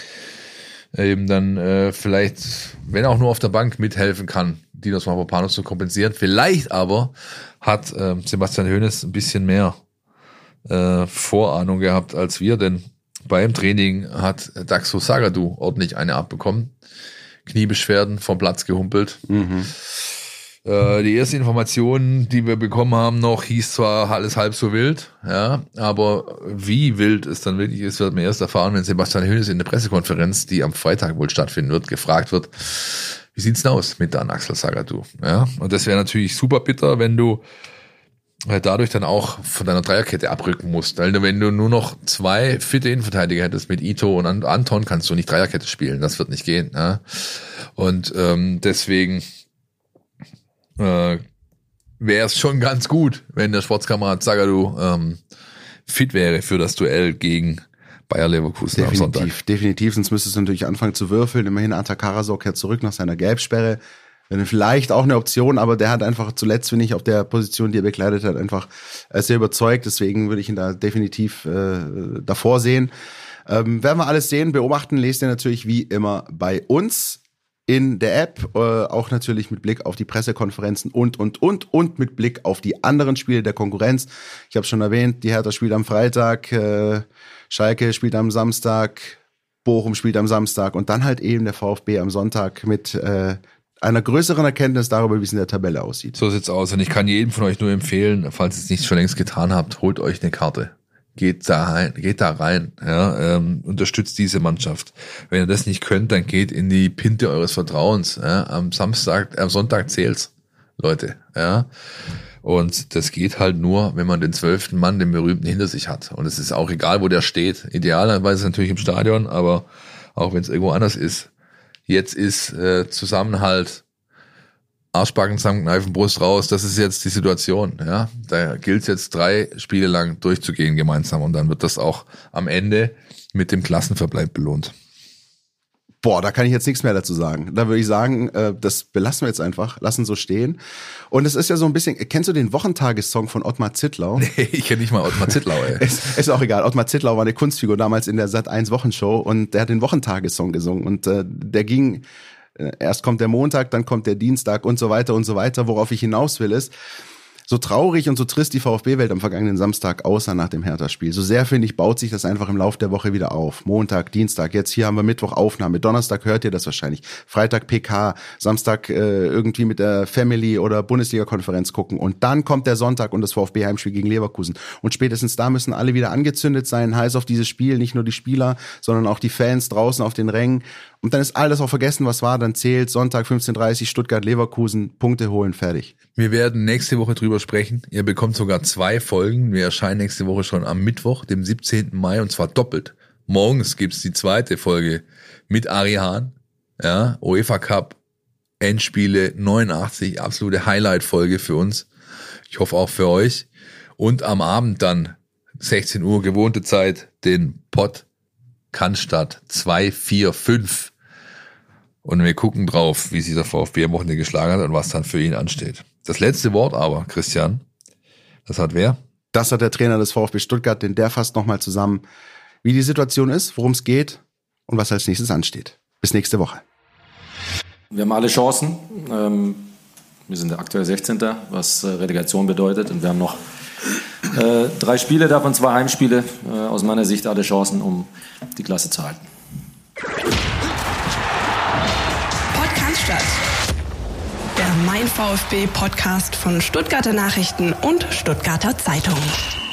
eben dann vielleicht, wenn auch nur auf der Bank, mithelfen kann, Dinos Mavropanos zu kompensieren. Vielleicht aber hat Sebastian Hoeneß ein bisschen mehr Vorahnung gehabt als wir, denn beim Training hat Daxo Zagadou ordentlich eine abbekommen. Kniebeschwerden vom Platz gehumpelt. Mhm. Die erste Information, die wir bekommen haben noch, hieß zwar alles halb so wild, ja, aber wie wild es dann wirklich ist, wird man erst erfahren, wenn Sebastian Hoeneß in der Pressekonferenz, die am Freitag wohl stattfinden wird, gefragt wird, wie sieht's denn aus mit Dan Axel Zagadou, ja, und das wäre natürlich super bitter, wenn du dadurch dann auch von deiner Dreierkette abrücken musst, weil wenn du nur noch 2 fitte Innenverteidiger hättest mit Ito und Anton, kannst du nicht Dreierkette spielen, das wird nicht gehen, ja, und deswegen wäre es schon ganz gut, wenn der Sportskamerad Zagadou fit wäre für das Duell gegen Bayer Leverkusen am Sonntag. Definitiv, sonst müsstest du natürlich anfangen zu würfeln. Immerhin Ata Karasor kehrt zurück nach seiner Gelbsperre. Wäre vielleicht auch eine Option, aber der hat einfach zuletzt, finde ich, auf der Position, die er bekleidet hat, einfach sehr überzeugt. Deswegen würde ich ihn da definitiv davor sehen. Werden wir alles sehen, beobachten, lest ihr natürlich wie immer bei uns in der App, auch natürlich mit Blick auf die Pressekonferenzen und mit Blick auf die anderen Spiele der Konkurrenz. Ich habe schon erwähnt, die Hertha spielt am Freitag, Schalke spielt am Samstag, Bochum spielt am Samstag und dann halt eben der VfB am Sonntag mit einer größeren Erkenntnis darüber, wie es in der Tabelle aussieht. So sieht's aus. Und ich kann jedem von euch nur empfehlen, falls ihr es nicht schon längst getan habt, holt euch eine Karte. Geht da rein, ja, unterstützt diese Mannschaft. Wenn ihr das nicht könnt, dann geht in die Pinte eures Vertrauens. Ja. Am Sonntag zählt's, Leute. Ja. Und das geht halt nur, wenn man den 12. Mann, den berühmten, hinter sich hat. Und es ist auch egal, wo der steht. Idealerweise natürlich im Stadion, aber auch wenn es irgendwo anders ist. Jetzt ist Zusammenhalt, Arschbacken zusammenkneifen, Brust raus. Das ist jetzt die Situation. Ja, da gilt es jetzt 3 Spiele lang durchzugehen gemeinsam. Und dann wird das auch am Ende mit dem Klassenverbleib belohnt. Boah, da kann ich jetzt nichts mehr dazu sagen. Da würde ich sagen, das belassen wir jetzt einfach, lassen so stehen. Und es ist ja so ein bisschen, kennst du den Wochentagessong von Ottmar Zittlau? Nee, ich kenne nicht mal Ottmar Zittlau, ey. Ist auch egal. Ottmar Zittlau war eine Kunstfigur damals in der Sat.1 Wochenshow und der hat den Wochentagessong gesungen und der ging, erst kommt der Montag, dann kommt der Dienstag und so weiter und so weiter. Worauf ich hinaus will ist, so traurig und so trist die VfB-Welt am vergangenen Samstag aussah nach dem Hertha-Spiel. So sehr, finde ich, baut sich das einfach im Laufe der Woche wieder auf. Montag, Dienstag, jetzt hier haben wir Mittwoch Aufnahme. Donnerstag hört ihr das wahrscheinlich. Freitag PK, Samstag irgendwie mit der Family oder Bundesliga-Konferenz gucken. Und dann kommt der Sonntag und das VfB-Heimspiel gegen Leverkusen. Und spätestens da müssen alle wieder angezündet sein, heiß auf dieses Spiel. Nicht nur die Spieler, sondern auch die Fans draußen auf den Rängen. Und dann ist alles auch vergessen, was war. Dann zählt Sonntag 15:30 Stuttgart-Leverkusen, Punkte holen, fertig. Wir werden nächste Woche drüber sprechen. Ihr bekommt sogar 2 Folgen. Wir erscheinen nächste Woche schon am Mittwoch, dem 17. Mai, und zwar doppelt. Morgens gibt's die 2. Folge mit Ari Hahn. Ja, UEFA Cup, Endspiele 89, absolute Highlight-Folge für uns. Ich hoffe auch für euch. Und am Abend dann, 16 Uhr, gewohnte Zeit, den Pod Cannstatt 245. Und wir gucken drauf, wie sich der VfB am Wochenende geschlagen hat und was dann für ihn ansteht. Das letzte Wort aber, Christian, das hat wer? Das hat der Trainer des VfB Stuttgart, denn der fasst nochmal zusammen, wie die Situation ist, worum es geht und was als nächstes ansteht. Bis nächste Woche. Wir haben alle Chancen. Wir sind der aktuell 16., was Relegation bedeutet. Und wir haben noch 3 Spiele, davon 2 Heimspiele. Aus meiner Sicht alle Chancen, um die Klasse zu halten. Podcast, der Mein VfB Podcast von Stuttgarter Nachrichten und Stuttgarter Zeitung.